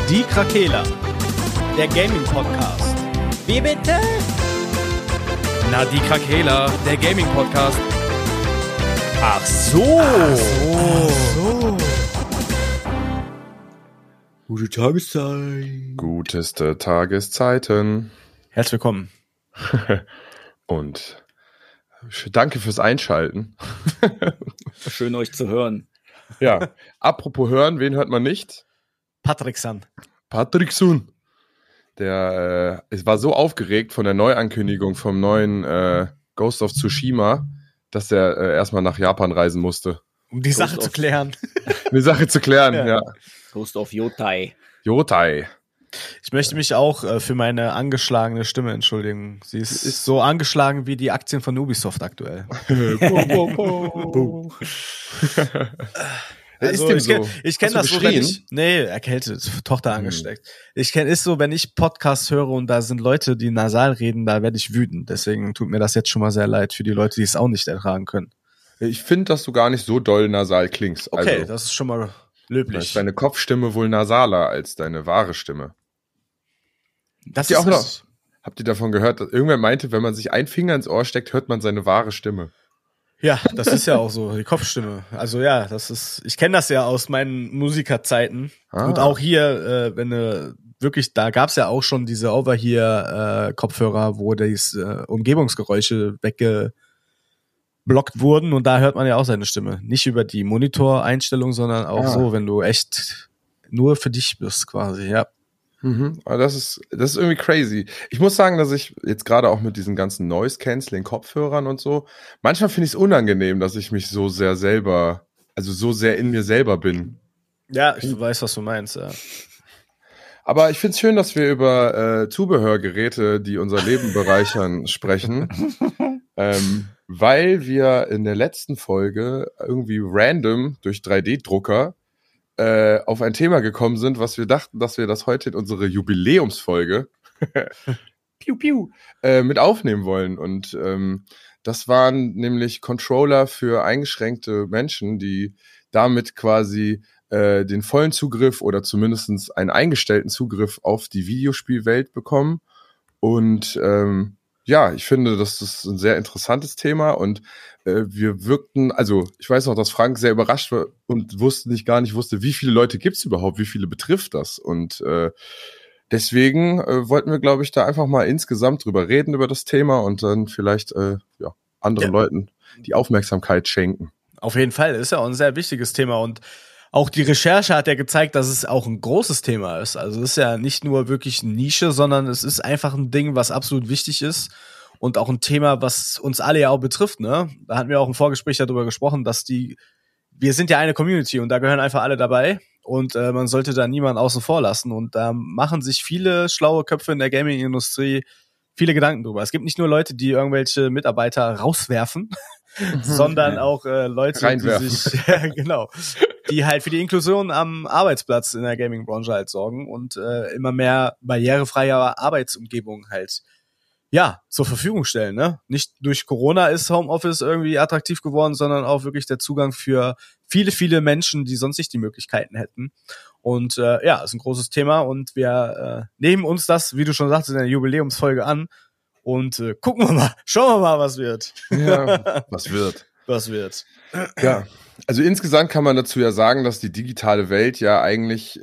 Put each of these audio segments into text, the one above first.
Die Krakela, der Gaming-Podcast. Wie bitte? Na, die Krakela, der Gaming-Podcast. Ach so. Gute Tageszeit. Guteste Tageszeiten. Herzlich willkommen. Und danke fürs Einschalten. Schön euch zu hören. Ja, apropos hören, wen hört man nicht? Patrickson. Patrickson. Der war so aufgeregt von der Neuankündigung vom neuen Ghost of Tsushima, dass er erstmal nach Japan reisen musste. Um die Sache zu klären. Die Sache zu klären, ja. Ghost of Yotai. Yotai. Ich möchte mich auch für meine angeschlagene Stimme entschuldigen. Sie ist so angeschlagen wie die Aktien von Ubisoft aktuell. Also, ich kenn das so, wenn erkältet, Tochter angesteckt. Ist so, wenn ich Podcasts höre und da sind Leute, die nasal reden, da werde ich wütend. Deswegen tut mir das jetzt schon mal sehr leid für die Leute, die es auch nicht ertragen können. Ich finde, dass du gar nicht so doll nasal klingst. Okay, also, das ist schon mal löblich. Ist deine Kopfstimme wohl nasaler als deine wahre Stimme. Das ist auch noch. Habt ihr davon gehört, dass irgendwer meinte, wenn man sich einen Finger ins Ohr steckt, hört man seine wahre Stimme? Ja, das ist ja auch so, die Kopfstimme. Also ja, ich kenne das ja aus meinen Musikerzeiten. Und auch hier, da gab's ja auch schon diese Over-Ear-Kopfhörer, wo die Umgebungsgeräusche weggeblockt wurden und da hört man ja auch seine Stimme. Nicht über die Monitoreinstellung, sondern auch so, wenn du echt nur für dich bist quasi, ja. Aber das ist irgendwie crazy. Ich muss sagen, dass ich jetzt gerade auch mit diesen ganzen Noise-Canceling-Kopfhörern und so, manchmal finde ich es unangenehm, dass ich mich so sehr in mir selber bin. Ja, ich weiß, was du meinst, ja. Aber ich finde es schön, dass wir über Zubehörgeräte, die unser Leben bereichern, sprechen. Weil wir in der letzten Folge irgendwie random durch 3D-Drucker auf ein Thema gekommen sind, was wir dachten, dass wir das heute in unsere Jubiläumsfolge mit aufnehmen wollen. Und das waren nämlich Controller für eingeschränkte Menschen, die damit quasi den vollen Zugriff oder zumindest einen eingestellten Zugriff auf die Videospielwelt bekommen. Und ich finde, das ist ein sehr interessantes Thema und wir wirkten, also ich weiß noch, dass Frank sehr überrascht war und gar nicht wusste, wie viele Leute gibt's überhaupt, wie viele betrifft das und deswegen wollten wir, glaube ich, da einfach mal insgesamt drüber reden, über das Thema und dann vielleicht anderen Leuten die Aufmerksamkeit schenken. Auf jeden Fall, ist ja auch ein sehr wichtiges Thema und auch die Recherche hat ja gezeigt, dass es auch ein großes Thema ist. Also es ist ja nicht nur wirklich eine Nische, sondern es ist einfach ein Ding, was absolut wichtig ist und auch ein Thema, was uns alle ja auch betrifft, ne? Da hatten wir auch im Vorgespräch darüber gesprochen, dass wir sind ja eine Community und da gehören einfach alle dabei und man sollte da niemanden außen vor lassen und da machen sich viele schlaue Köpfe in der Gaming-Industrie viele Gedanken drüber. Es gibt nicht nur Leute, die irgendwelche Mitarbeiter rauswerfen, sondern auch Leute, reinwerfen. Die sich die halt für die Inklusion am Arbeitsplatz in der Gaming-Branche halt sorgen und immer mehr barrierefreie Arbeitsumgebungen halt zur Verfügung stellen, ne? Nicht durch Corona ist Homeoffice irgendwie attraktiv geworden, sondern auch wirklich der Zugang für viele, viele Menschen, die sonst nicht die Möglichkeiten hätten. Und ist ein großes Thema und wir nehmen uns das, wie du schon sagst, in der Jubiläumsfolge an und gucken wir mal, schauen wir mal, was wird. Ja, was wird. Ja, also insgesamt kann man dazu ja sagen, dass die digitale Welt ja eigentlich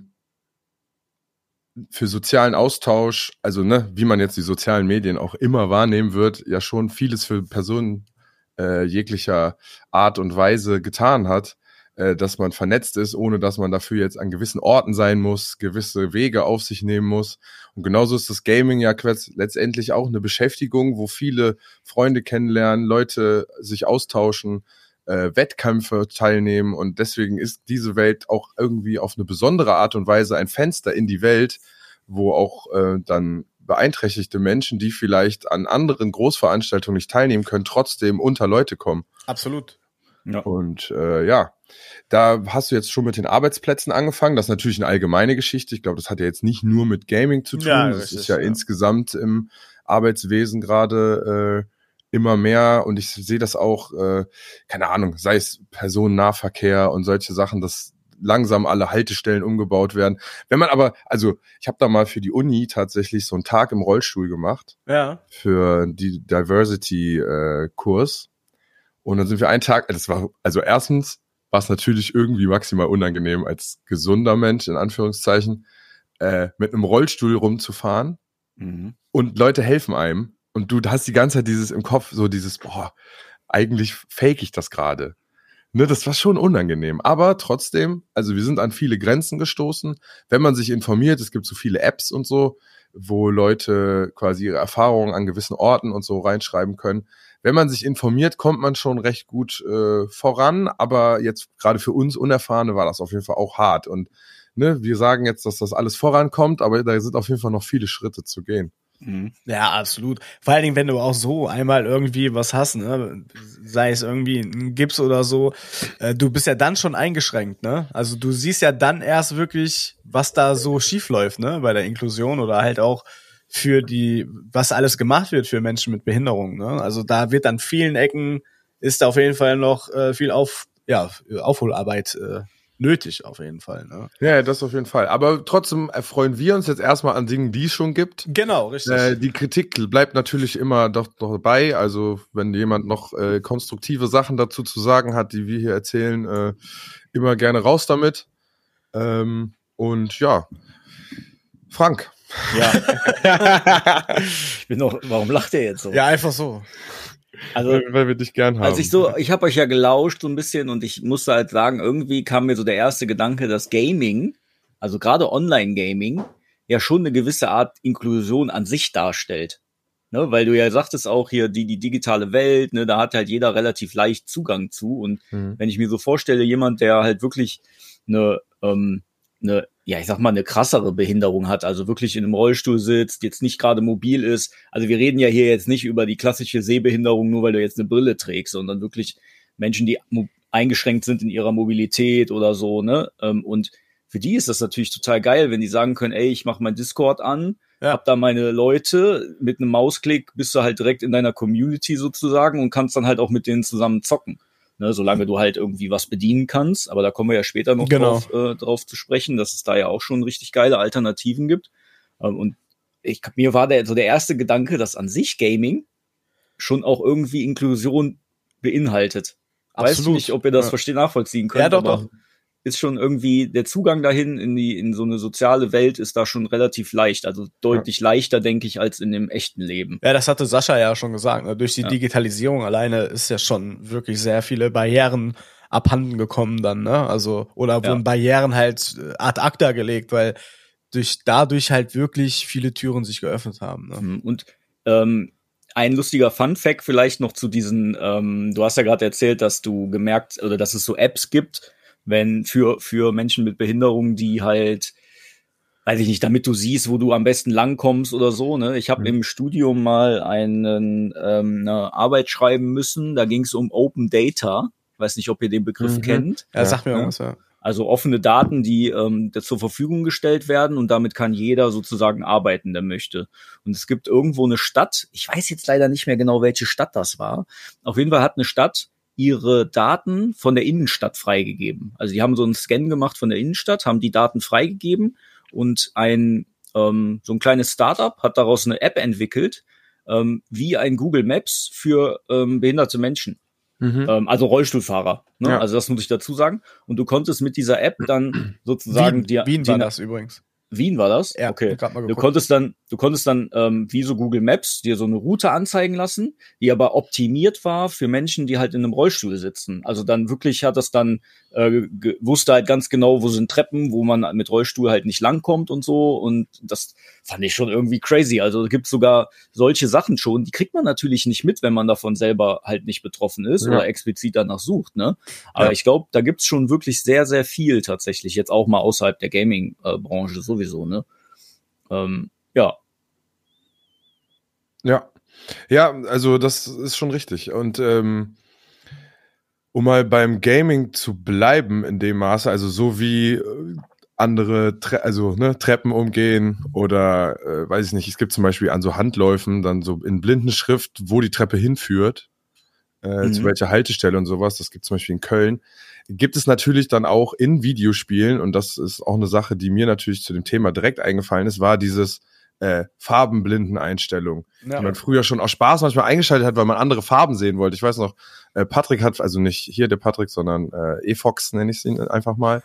für sozialen Austausch, also wie man jetzt die sozialen Medien auch immer wahrnehmen wird, ja schon vieles für Personen jeglicher Art und Weise getan hat, dass man vernetzt ist, ohne dass man dafür jetzt an gewissen Orten sein muss, gewisse Wege auf sich nehmen muss. Und genauso ist das Gaming ja letztendlich auch eine Beschäftigung, wo viele Freunde kennenlernen, Leute sich austauschen, Wettkämpfe teilnehmen und deswegen ist diese Welt auch irgendwie auf eine besondere Art und Weise ein Fenster in die Welt, wo auch dann beeinträchtigte Menschen, die vielleicht an anderen Großveranstaltungen nicht teilnehmen können, trotzdem unter Leute kommen. Absolut. Ja. Und da hast du jetzt schon mit den Arbeitsplätzen angefangen. Das ist natürlich eine allgemeine Geschichte. Ich glaube, das hat ja jetzt nicht nur mit Gaming zu tun. Ja, das ist ja insgesamt im Arbeitswesen gerade immer mehr und ich sehe das auch, keine Ahnung, sei es Personennahverkehr und solche Sachen, das langsam alle Haltestellen umgebaut werden. Wenn man aber, also ich habe da mal für die Uni tatsächlich so einen Tag im Rollstuhl gemacht. Ja. Für die Diversity-Kurs. Und dann sind wir einen Tag, das war, also erstens war es natürlich irgendwie maximal unangenehm als gesunder Mensch, in Anführungszeichen, mit einem Rollstuhl rumzufahren. Mhm. Und Leute helfen einem. Und du hast die ganze Zeit dieses im Kopf, so dieses, eigentlich fake ich das gerade. Ne, das war schon unangenehm. Aber trotzdem, also wir sind an viele Grenzen gestoßen. Wenn man sich informiert, es gibt so viele Apps und so, wo Leute quasi ihre Erfahrungen an gewissen Orten und so reinschreiben können. Wenn man sich informiert, kommt man schon recht gut voran. Aber jetzt gerade für uns Unerfahrene war das auf jeden Fall auch hart. Und ne, wir sagen jetzt, dass das alles vorankommt, aber da sind auf jeden Fall noch viele Schritte zu gehen. Ja, absolut. Vor allen Dingen, wenn du auch so einmal irgendwie was hast, ne, sei es irgendwie ein Gips oder so, du bist ja dann schon eingeschränkt, ne? Also du siehst ja dann erst wirklich, was da so schief läuft, ne, bei der Inklusion oder halt auch für was alles gemacht wird für Menschen mit Behinderung, ne? Also da wird an vielen Ecken ist da auf jeden Fall noch viel Aufholarbeit nötig auf jeden Fall, ne? Ja, das auf jeden Fall. Aber trotzdem erfreuen wir uns jetzt erstmal an Dingen, die es schon gibt. Genau, richtig. Die Kritik bleibt natürlich immer doch dabei. Also wenn jemand noch konstruktive Sachen dazu zu sagen hat, die wir hier erzählen, immer gerne raus damit. Und ja, Frank. Ja. Warum lacht er jetzt so? Ja, einfach so. Also, weil wir dich gern haben. Ich habe euch ja gelauscht so ein bisschen und ich musste halt sagen, irgendwie kam mir so der erste Gedanke, dass Gaming, also gerade Online-Gaming, ja schon eine gewisse Art Inklusion an sich darstellt. Ne, weil du ja sagtest auch hier, die digitale Welt, ne, da hat halt jeder relativ leicht Zugang zu. Und wenn ich mir so vorstelle, jemand, der halt wirklich eine krassere Behinderung hat, also wirklich in einem Rollstuhl sitzt, jetzt nicht gerade mobil ist. Also wir reden ja hier jetzt nicht über die klassische Sehbehinderung, nur weil du jetzt eine Brille trägst, sondern wirklich Menschen, die eingeschränkt sind in ihrer Mobilität oder so, ne? Und für die ist das natürlich total geil, wenn die sagen können, ey, ich mache mein Discord an, hab da meine Leute, mit einem Mausklick bist du halt direkt in deiner Community sozusagen und kannst dann halt auch mit denen zusammen zocken. Ne, solange du halt irgendwie was bedienen kannst, aber da kommen wir ja später noch drauf zu sprechen, dass es da ja auch schon richtig geile Alternativen gibt. Und mir war der erste Gedanke, dass an sich Gaming schon auch irgendwie Inklusion beinhaltet. Absolut. Weiß nicht, ob ihr das nachvollziehen könnt. Ja, doch. Ist schon irgendwie, der Zugang dahin in so eine soziale Welt ist da schon relativ leicht, also deutlich leichter, denke ich, als in dem echten Leben. Ja, das hatte Sascha ja schon gesagt, ne? Durch die Digitalisierung alleine ist ja schon wirklich sehr viele Barrieren abhanden gekommen dann, ne? Also, oder wurden Barrieren halt ad acta gelegt, weil dadurch halt wirklich viele Türen sich geöffnet haben, ne? Und ein lustiger Fun-Fact vielleicht noch zu diesen, du hast ja gerade erzählt, dass du gemerkt, oder dass es so Apps gibt, wenn für Menschen mit Behinderung, die halt, weiß ich nicht, damit du siehst, wo du am besten langkommst oder so, ne? Ich habe im Studium mal eine Arbeit schreiben müssen, da ging es um Open Data. Ich weiß nicht, ob ihr den Begriff kennt. Ja, sag mir irgendwas, ja. Also offene Daten, die zur Verfügung gestellt werden und damit kann jeder sozusagen arbeiten, der möchte. Und es gibt irgendwo eine Stadt, ich weiß jetzt leider nicht mehr genau, welche Stadt das war. Auf jeden Fall hat eine Stadt ihre Daten von der Innenstadt freigegeben. Also die haben so einen Scan gemacht von der Innenstadt, haben die Daten freigegeben und so ein kleines Startup hat daraus eine App entwickelt, wie ein Google Maps für behinderte Menschen. Also Rollstuhlfahrer. Ne? Ja. Also das muss ich dazu sagen. Und du konntest mit dieser App dann sozusagen Wien war das übrigens. Wien war das? Ja, okay. Du konntest dann wie so Google Maps dir so eine Route anzeigen lassen, die aber optimiert war für Menschen, die halt in einem Rollstuhl sitzen. Also dann wirklich hat das dann wusste halt ganz genau, wo sind Treppen, wo man mit Rollstuhl halt nicht langkommt und so. Und das fand ich schon irgendwie crazy. Also es gibt sogar solche Sachen schon, die kriegt man natürlich nicht mit, wenn man davon selber halt nicht betroffen ist oder explizit danach sucht, ne? Aber ich glaube, da gibt's schon wirklich sehr, sehr viel tatsächlich, jetzt auch mal außerhalb der Gaming-Branche sowieso, ne? Ja, also das ist schon richtig. Und um mal beim Gaming zu bleiben in dem Maße, also so wie andere Treppen umgehen oder weiß ich nicht, es gibt zum Beispiel an so Handläufen dann so in Blindenschrift, wo die Treppe hinführt. zu welcher Haltestelle und sowas. Das gibt es zum Beispiel in Köln. Gibt es natürlich dann auch in Videospielen, und das ist auch eine Sache, die mir natürlich zu dem Thema direkt eingefallen ist, war dieses Farbenblindeneinstellung, die man früher schon aus Spaß manchmal eingeschaltet hat, weil man andere Farben sehen wollte. Ich weiß noch, Patrick hat, also nicht hier der Patrick, sondern E-Fox nenne ich ihn einfach mal,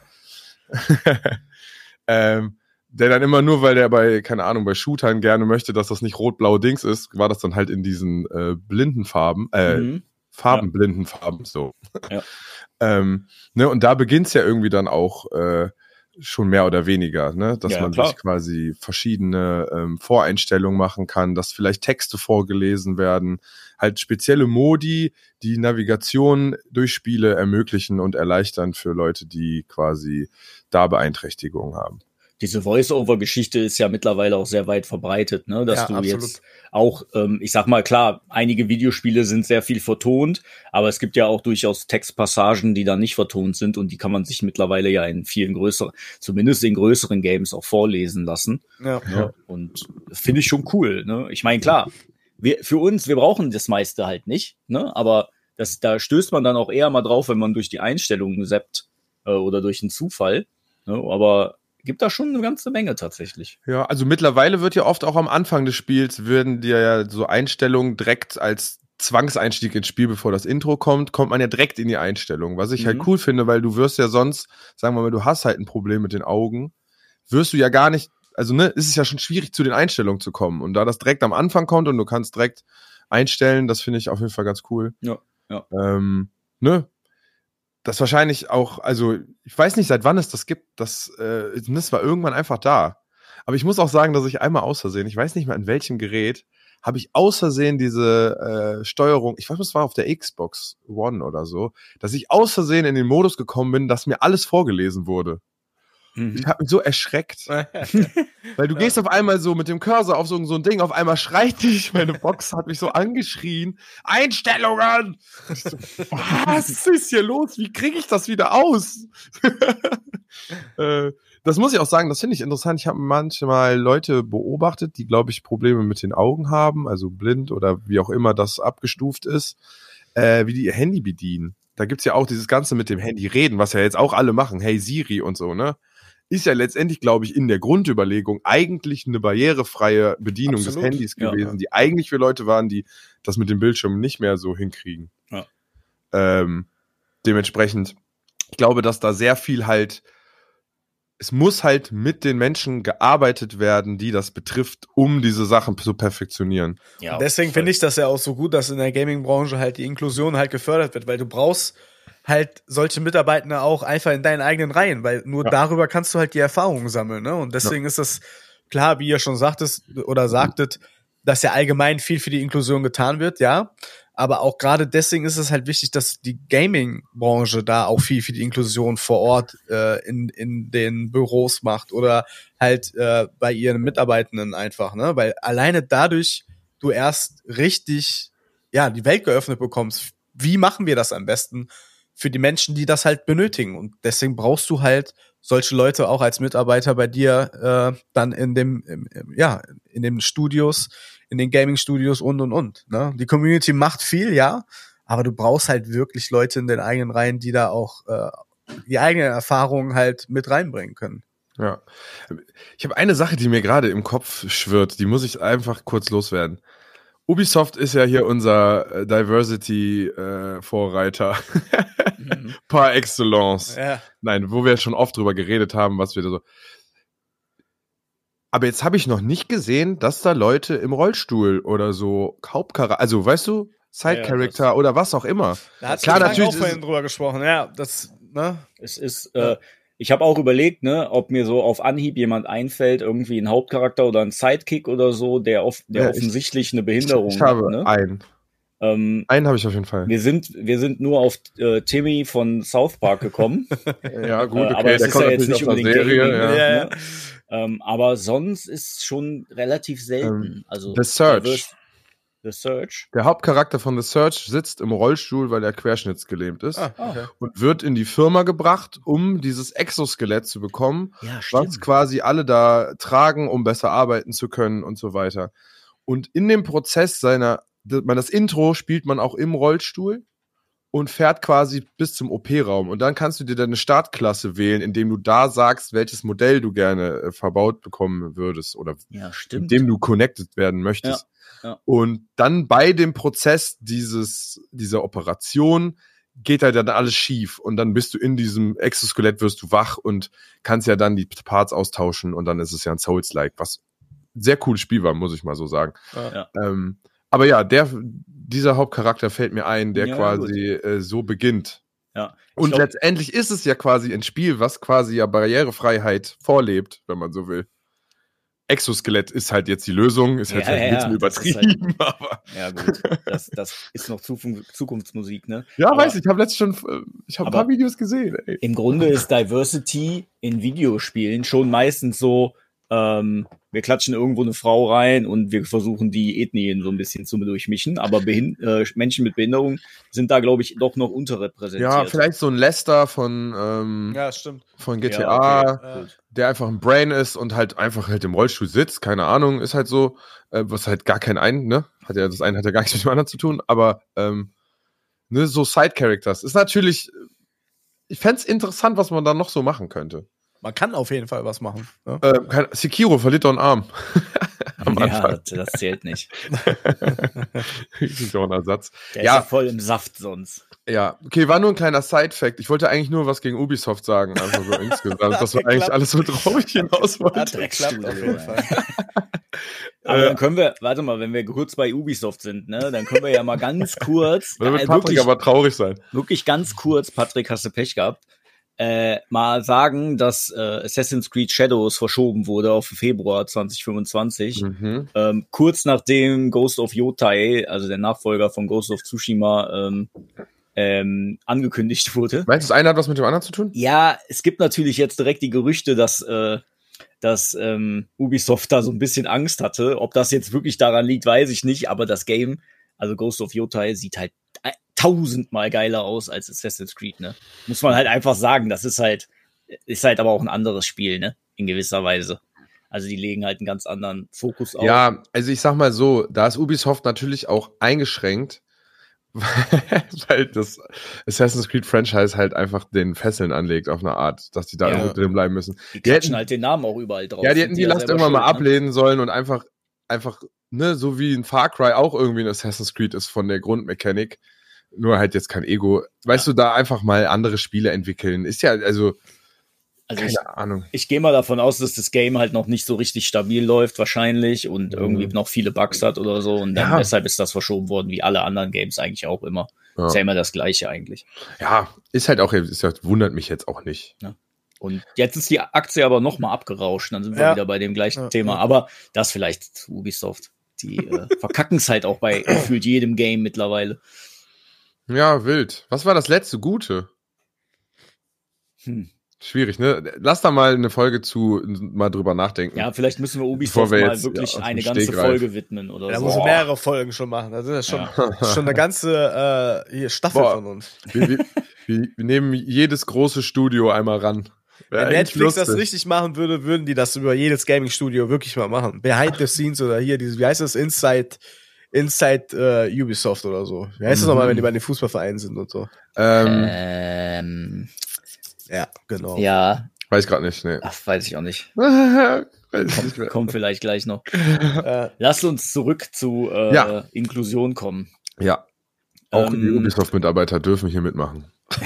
der dann immer nur, weil der bei, keine Ahnung, bei Shootern gerne möchte, dass das nicht rot-blau-Dings ist, war das dann halt in diesen Blindenfarben, Farbenblindenfarben, so. Ja. Ne, und da beginnt's ja irgendwie dann auch schon mehr oder weniger, ne, dass man sich quasi verschiedene Voreinstellungen machen kann, dass vielleicht Texte vorgelesen werden, halt spezielle Modi, die Navigation durch Spiele ermöglichen und erleichtern für Leute, die quasi da Beeinträchtigungen haben. Diese Voice-Over-Geschichte ist ja mittlerweile auch sehr weit verbreitet, ne? Dass du absolut. Jetzt auch, ich sag mal, klar, einige Videospiele sind sehr viel vertont, aber es gibt ja auch durchaus Textpassagen, die dann nicht vertont sind, und die kann man sich mittlerweile ja in vielen größeren, zumindest in größeren Games auch vorlesen lassen. Ja. Ne? Und finde ich schon cool, ne? Ich meine, klar, wir brauchen das meiste halt nicht, ne? Aber da stößt man dann auch eher mal drauf, wenn man durch die Einstellungen zappt oder durch einen Zufall, ne? Aber gibt da schon eine ganze Menge tatsächlich. Ja, also mittlerweile wird ja oft auch am Anfang des Spiels würden dir ja so Einstellungen direkt als Zwangseinstieg ins Spiel, bevor das Intro kommt man ja direkt in die Einstellung, was ich halt cool finde, weil du wirst ja sonst, sagen wir mal, du hast halt ein Problem mit den Augen, wirst du ja gar nicht, also ne, ist es ja schon schwierig, zu den Einstellungen zu kommen, und da das direkt am Anfang kommt und du kannst direkt einstellen, das finde ich auf jeden Fall ganz cool. Ja. Ne? Das wahrscheinlich auch, also ich weiß nicht, seit wann es das gibt, das war irgendwann einfach da. Aber ich muss auch sagen, dass ich einmal aus Versehen, ich weiß nicht mehr an welchem Gerät, habe ich aus Versehen diese Steuerung, ich weiß, es war auf der Xbox One oder so, dass ich aus Versehen in den Modus gekommen bin, dass mir alles vorgelesen wurde. Ich habe mich so erschreckt. Weil du gehst auf einmal so mit dem Cursor auf so ein Ding, auf einmal schreit dich, meine Box hat mich so angeschrien. Einstellungen! So, was ist hier los? Wie kriege ich das wieder aus? Das muss ich auch sagen, das finde ich interessant. Ich habe manchmal Leute beobachtet, die, glaube ich, Probleme mit den Augen haben, also blind oder wie auch immer das abgestuft ist, wie die ihr Handy bedienen. Da gibt's ja auch dieses Ganze mit dem Handy reden, was ja jetzt auch alle machen. Hey Siri und so, ne? Ist ja letztendlich, glaube ich, in der Grundüberlegung eigentlich eine barrierefreie Bedienung des Handys gewesen, die eigentlich für Leute waren, die das mit dem Bildschirm nicht mehr so hinkriegen. Ja. Dementsprechend, ich glaube, dass da sehr viel halt, es muss halt mit den Menschen gearbeitet werden, die das betrifft, um diese Sachen zu perfektionieren. Ja, deswegen finde ich das ja auch so gut, dass in der Gaming-Branche halt die Inklusion halt gefördert wird, weil du brauchst halt solche Mitarbeiter auch einfach in deinen eigenen Reihen, weil nur darüber kannst du halt die Erfahrungen sammeln, ne? Und deswegen ist das klar, wie ihr schon sagtet, dass ja allgemein viel für die Inklusion getan wird, ja. Aber auch gerade deswegen ist es halt wichtig, dass die Gaming-Branche da auch viel für die Inklusion vor Ort in den Büros macht oder halt bei ihren Mitarbeitenden einfach, ne? Weil alleine dadurch du erst richtig die Welt geöffnet bekommst. Wie machen wir das am besten für die Menschen, die das halt benötigen? Und deswegen brauchst du halt solche Leute auch als Mitarbeiter bei dir dann in den Studios, in den Gaming-Studios und. Ne? Die Community macht viel, ja, aber du brauchst halt wirklich Leute in den eigenen Reihen, die da auch die eigenen Erfahrungen halt mit reinbringen können. Ja. Ich habe eine Sache, die mir gerade im Kopf schwirrt, die muss ich einfach kurz loswerden. Ubisoft ist ja hier unser Diversity-Vorreiter par excellence. Ja. Nein, wo wir schon oft drüber geredet haben, was wir da so. Aber jetzt habe ich noch nicht gesehen, dass da Leute im Rollstuhl oder so Hauptcharakter, also weißt du, Side-Character oder was auch immer. Da hat klar natürlich auch vorhin drüber gesprochen. Ja, das, ne? Es ist, ich habe auch überlegt, ne, ob mir so auf Anhieb jemand einfällt, irgendwie ein Hauptcharakter oder ein Sidekick oder so, der offensichtlich eine Behinderung hat. Ich habe ne? einen. Einen habe ich auf jeden Fall. Wir sind nur auf Timmy von South Park gekommen. Ja, gut, okay. Aber es ist ja jetzt nicht unbedingt Serie, Gaming, ja. Ne? Aber sonst ist schon relativ selten. Also The Search. The Search. Der Hauptcharakter von The Search sitzt im Rollstuhl, weil er querschnittsgelähmt ist und wird in die Firma gebracht, um dieses Exoskelett zu bekommen, was quasi alle da tragen, um besser arbeiten zu können und so weiter. Und in dem Prozess seiner das Intro spielt man auch im Rollstuhl und fährt quasi bis zum OP-Raum. Und dann kannst du dir deine Startklasse wählen, indem du da sagst, welches Modell du gerne verbaut bekommen würdest oder mit dem du connected werden möchtest. Ja. Und dann bei dem Prozess dieser Operation geht halt dann alles schief und dann bist du in diesem Exoskelett, wirst du wach und kannst ja dann die Parts austauschen und dann ist es ja ein Souls-like, was ein sehr cooles Spiel war, muss ich mal so sagen. Ja. Aber ja, dieser Hauptcharakter fällt mir ein, der quasi so beginnt. Ja. Und letztendlich ist es ja quasi ein Spiel, was quasi ja Barrierefreiheit vorlebt, wenn man so will. Exoskelett ist halt jetzt die Lösung, ist jetzt ein bisschen übertrieben, aber. Ja, gut. Das ist noch Zukunftsmusik, ne? Ja, aber, ich habe letztens ein paar Videos gesehen, ey. Im Grunde ist Diversity in Videospielen schon meistens so, wir klatschen irgendwo eine Frau rein und wir versuchen die Ethnien so ein bisschen zu durchmischen, aber Menschen mit Behinderung sind da, glaube ich, doch noch unterrepräsentiert. Ja, vielleicht so ein Lester von stimmt. Von GTA, ja, okay. Der einfach ein Brain ist und halt im Rollstuhl sitzt, keine Ahnung, ist halt so, was halt gar kein ne? Das eine hat ja gar nichts mit dem anderen zu tun, aber so Side-Characters ist natürlich, ich fänd's interessant, was man da noch so machen könnte. Man kann auf jeden Fall was machen. Ja. Sekiro verliert doch einen Arm. Am Anfang. Das zählt nicht. Ist doch ein Ersatz. Der ist ja voll im Saft sonst. Ja, okay, war nur ein kleiner Side-Fact. Ich wollte eigentlich nur was gegen Ubisoft sagen, einfach so insgesamt. Das war eigentlich alles, so drauf ich hinaus wollte. Hat geklappt auf jeden Fall. Aber dann können wir, warte mal, wenn wir kurz bei Ubisoft sind, ne, dann können wir ja mal ganz kurz. Dann wird Patrick wirklich, aber traurig sein. Wirklich ganz kurz, Patrick, hast du Pech gehabt. Mal sagen, dass Assassin's Creed Shadows verschoben wurde auf Februar 2025. Kurz nachdem Ghost of Yotai, also der Nachfolger von Ghost of Tsushima, angekündigt wurde. Meinst du, das eine hat was mit dem anderen zu tun? Ja, es gibt natürlich jetzt direkt die Gerüchte, dass Ubisoft da so ein bisschen Angst hatte. Ob das jetzt wirklich daran liegt, weiß ich nicht, aber das Game, also Ghost of Yotai, sieht halt 1000-mal geiler aus als Assassin's Creed, ne? Muss man halt einfach sagen, das ist halt aber auch ein anderes Spiel, ne? In gewisser Weise. Also die legen halt einen ganz anderen Fokus auf. Ja, also ich sag mal so, da ist Ubisoft natürlich auch eingeschränkt, weil das Assassin's Creed Franchise halt einfach den Fesseln anlegt auf eine Art, dass die da irgendwo drin bleiben müssen. Die klatschen halt den Namen auch überall drauf. Ja, die hätten die Last irgendwann mal ablehnen sollen und einfach, ne, so wie ein Far Cry auch irgendwie ein Assassin's Creed ist von der Grundmechanik, nur halt jetzt kein Ego. Weißt du, da einfach mal andere Spiele entwickeln. Ist ja, also keine Ahnung. Ich gehe mal davon aus, dass das Game halt noch nicht so richtig stabil läuft wahrscheinlich und irgendwie noch viele Bugs hat oder so und dann deshalb ist das verschoben worden, wie alle anderen Games eigentlich auch immer. Ist ja immer das Gleiche eigentlich. Ja, ist halt auch, wundert mich jetzt auch nicht. Ja. Und jetzt ist die Aktie aber nochmal abgerauscht, dann sind wir wieder bei dem gleichen Thema. Aber das vielleicht zu Ubisoft. Die verkacken es halt auch bei gefühlt jedem Game mittlerweile. Ja, wild. Was war das letzte Gute? Schwierig, ne? Lass da mal eine Folge mal drüber nachdenken. Ja, vielleicht müssen wir Ubisoft mal wirklich eine ganze Folge widmen oder so. Da muss man mehrere Folgen schon machen. Das ist ja schon eine ganze Staffel von uns. Wir nehmen jedes große Studio einmal ran. Wenn Netflix das richtig machen würde, würden die das über jedes Gaming-Studio wirklich mal machen. Behind the Scenes oder hier wie heißt das? Inside Ubisoft oder so. Wie heißt das nochmal, wenn die bei den Fußballvereinen sind und so? Ja, genau. Ja. Weiß ich gerade nicht, ne. Ach, weiß ich auch nicht. Kommt vielleicht gleich noch. Lass uns zurück zu Inklusion kommen. Ja. Auch die Ubisoft-Mitarbeiter dürfen hier mitmachen.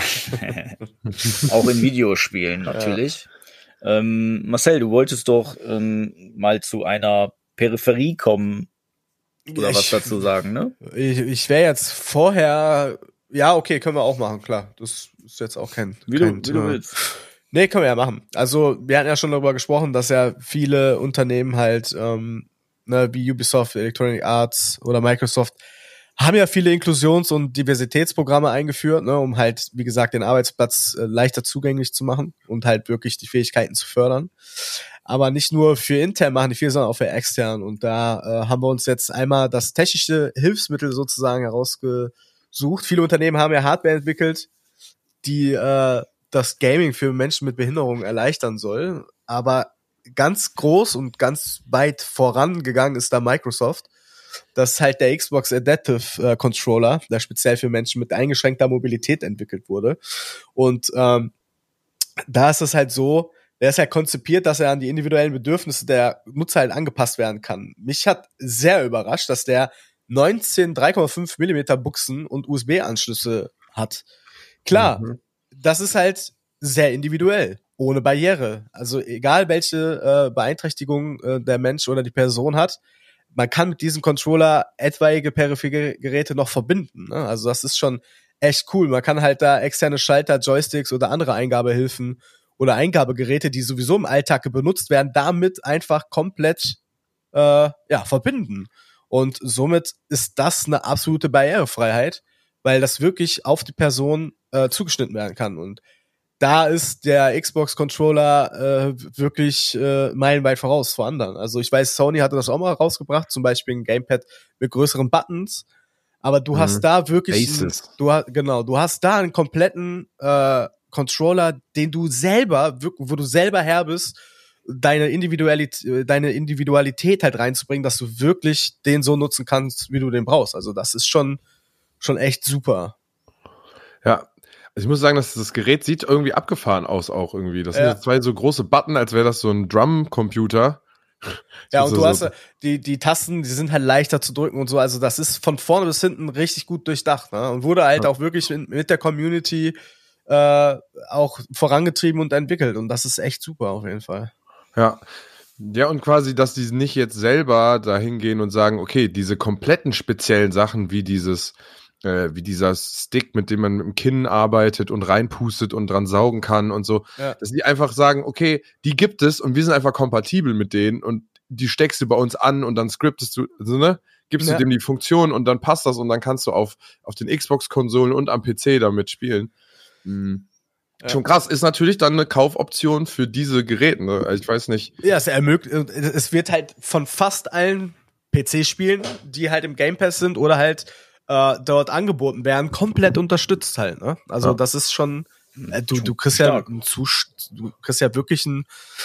Auch in Videospielen natürlich. Marcel, du wolltest doch mal zu einer Peripherie kommen oder was dazu sagen, ne? Ich wäre jetzt vorher, ja, okay, können wir auch machen, klar. Das ist jetzt auch kein Wie du willst. Nee, können wir ja machen. Also, wir hatten ja schon darüber gesprochen, dass ja viele Unternehmen halt, wie Ubisoft, Electronic Arts oder Microsoft, haben ja viele Inklusions- und Diversitätsprogramme eingeführt, ne, um halt, wie gesagt, den Arbeitsplatz leichter zugänglich zu machen und halt wirklich die Fähigkeiten zu fördern. Aber nicht nur für intern machen die viel, sondern auch für extern. Und da haben wir uns jetzt einmal das technische Hilfsmittel sozusagen herausgesucht. Viele Unternehmen haben ja Hardware entwickelt, die das Gaming für Menschen mit Behinderungen erleichtern soll. Aber ganz groß und ganz weit vorangegangen ist da Microsoft. Das ist halt der Xbox Adaptive Controller, der speziell für Menschen mit eingeschränkter Mobilität entwickelt wurde. Und da ist es halt so, der ist ja konzipiert, dass er an die individuellen Bedürfnisse der Nutzer halt angepasst werden kann. Mich hat sehr überrascht, dass der 19 3,5 Millimeter Buchsen und USB-Anschlüsse hat. Klar, das ist halt sehr individuell, ohne Barriere. Also egal, welche Beeinträchtigung der Mensch oder die Person hat, man kann mit diesem Controller etwaige periphere Geräte noch verbinden. Ne? Also das ist schon echt cool. Man kann halt da externe Schalter, Joysticks oder andere Eingabehilfen oder Eingabegeräte, die sowieso im Alltag benutzt werden, damit einfach komplett verbinden. Und somit ist das eine absolute Barrierefreiheit, weil das wirklich auf die Person zugeschnitten werden kann. Und da ist der Xbox-Controller wirklich meilenweit voraus vor anderen. Also ich weiß, Sony hatte das auch mal rausgebracht, zum Beispiel ein Gamepad mit größeren Buttons, aber du hast da wirklich du hast da einen kompletten Controller, den du selber, wo du selber Herr bist, deine Individualität halt reinzubringen, dass du wirklich den so nutzen kannst, wie du den brauchst. Also das ist schon echt super. Ja, also ich muss sagen, dass das Gerät sieht irgendwie abgefahren aus auch irgendwie. Das sind ja 2 so große Button, als wäre das so ein Drum-Computer. Ja, und du hast die Tasten, die sind halt leichter zu drücken und so. Also das ist von vorne bis hinten richtig gut durchdacht, ne? Und wurde halt auch wirklich mit der Community auch vorangetrieben und entwickelt. Und das ist echt super auf jeden Fall. Ja. Ja, und quasi, dass die nicht jetzt selber dahin gehen und sagen, okay, diese kompletten speziellen Sachen wie dieser Stick, mit dem man mit dem Kinn arbeitet und reinpustet und dran saugen kann und so, dass die einfach sagen, okay, die gibt es und wir sind einfach kompatibel mit denen und die steckst du bei uns an und dann scriptest du, also, ne, gibst du dem die Funktion und dann passt das und dann kannst du auf den Xbox-Konsolen und am PC damit spielen. Schon krass, ist natürlich dann eine Kaufoption für diese Geräte, ne? Ich weiß nicht. Ja, es wird halt von fast allen PC-Spielen, die halt im Game Pass sind oder halt dort angeboten werden, komplett unterstützt halt, ne? Also das ist schon, du kriegst ja du kriegst ja wirklich einen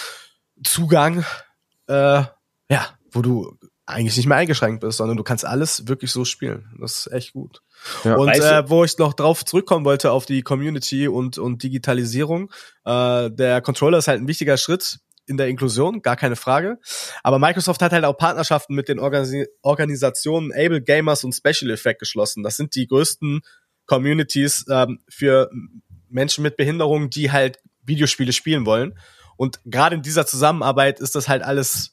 Zugang, wo du eigentlich nicht mehr eingeschränkt bist, sondern du kannst alles wirklich so spielen. Das ist echt gut. Ja. Und wo ich noch drauf zurückkommen wollte auf die Community und Digitalisierung, der Controller ist halt ein wichtiger Schritt in der Inklusion, gar keine Frage. Aber Microsoft hat halt auch Partnerschaften mit den Organisationen Able Gamers und Special Effect geschlossen. Das sind die größten Communities für Menschen mit Behinderung, die halt Videospiele spielen wollen. Und gerade in dieser Zusammenarbeit ist das halt alles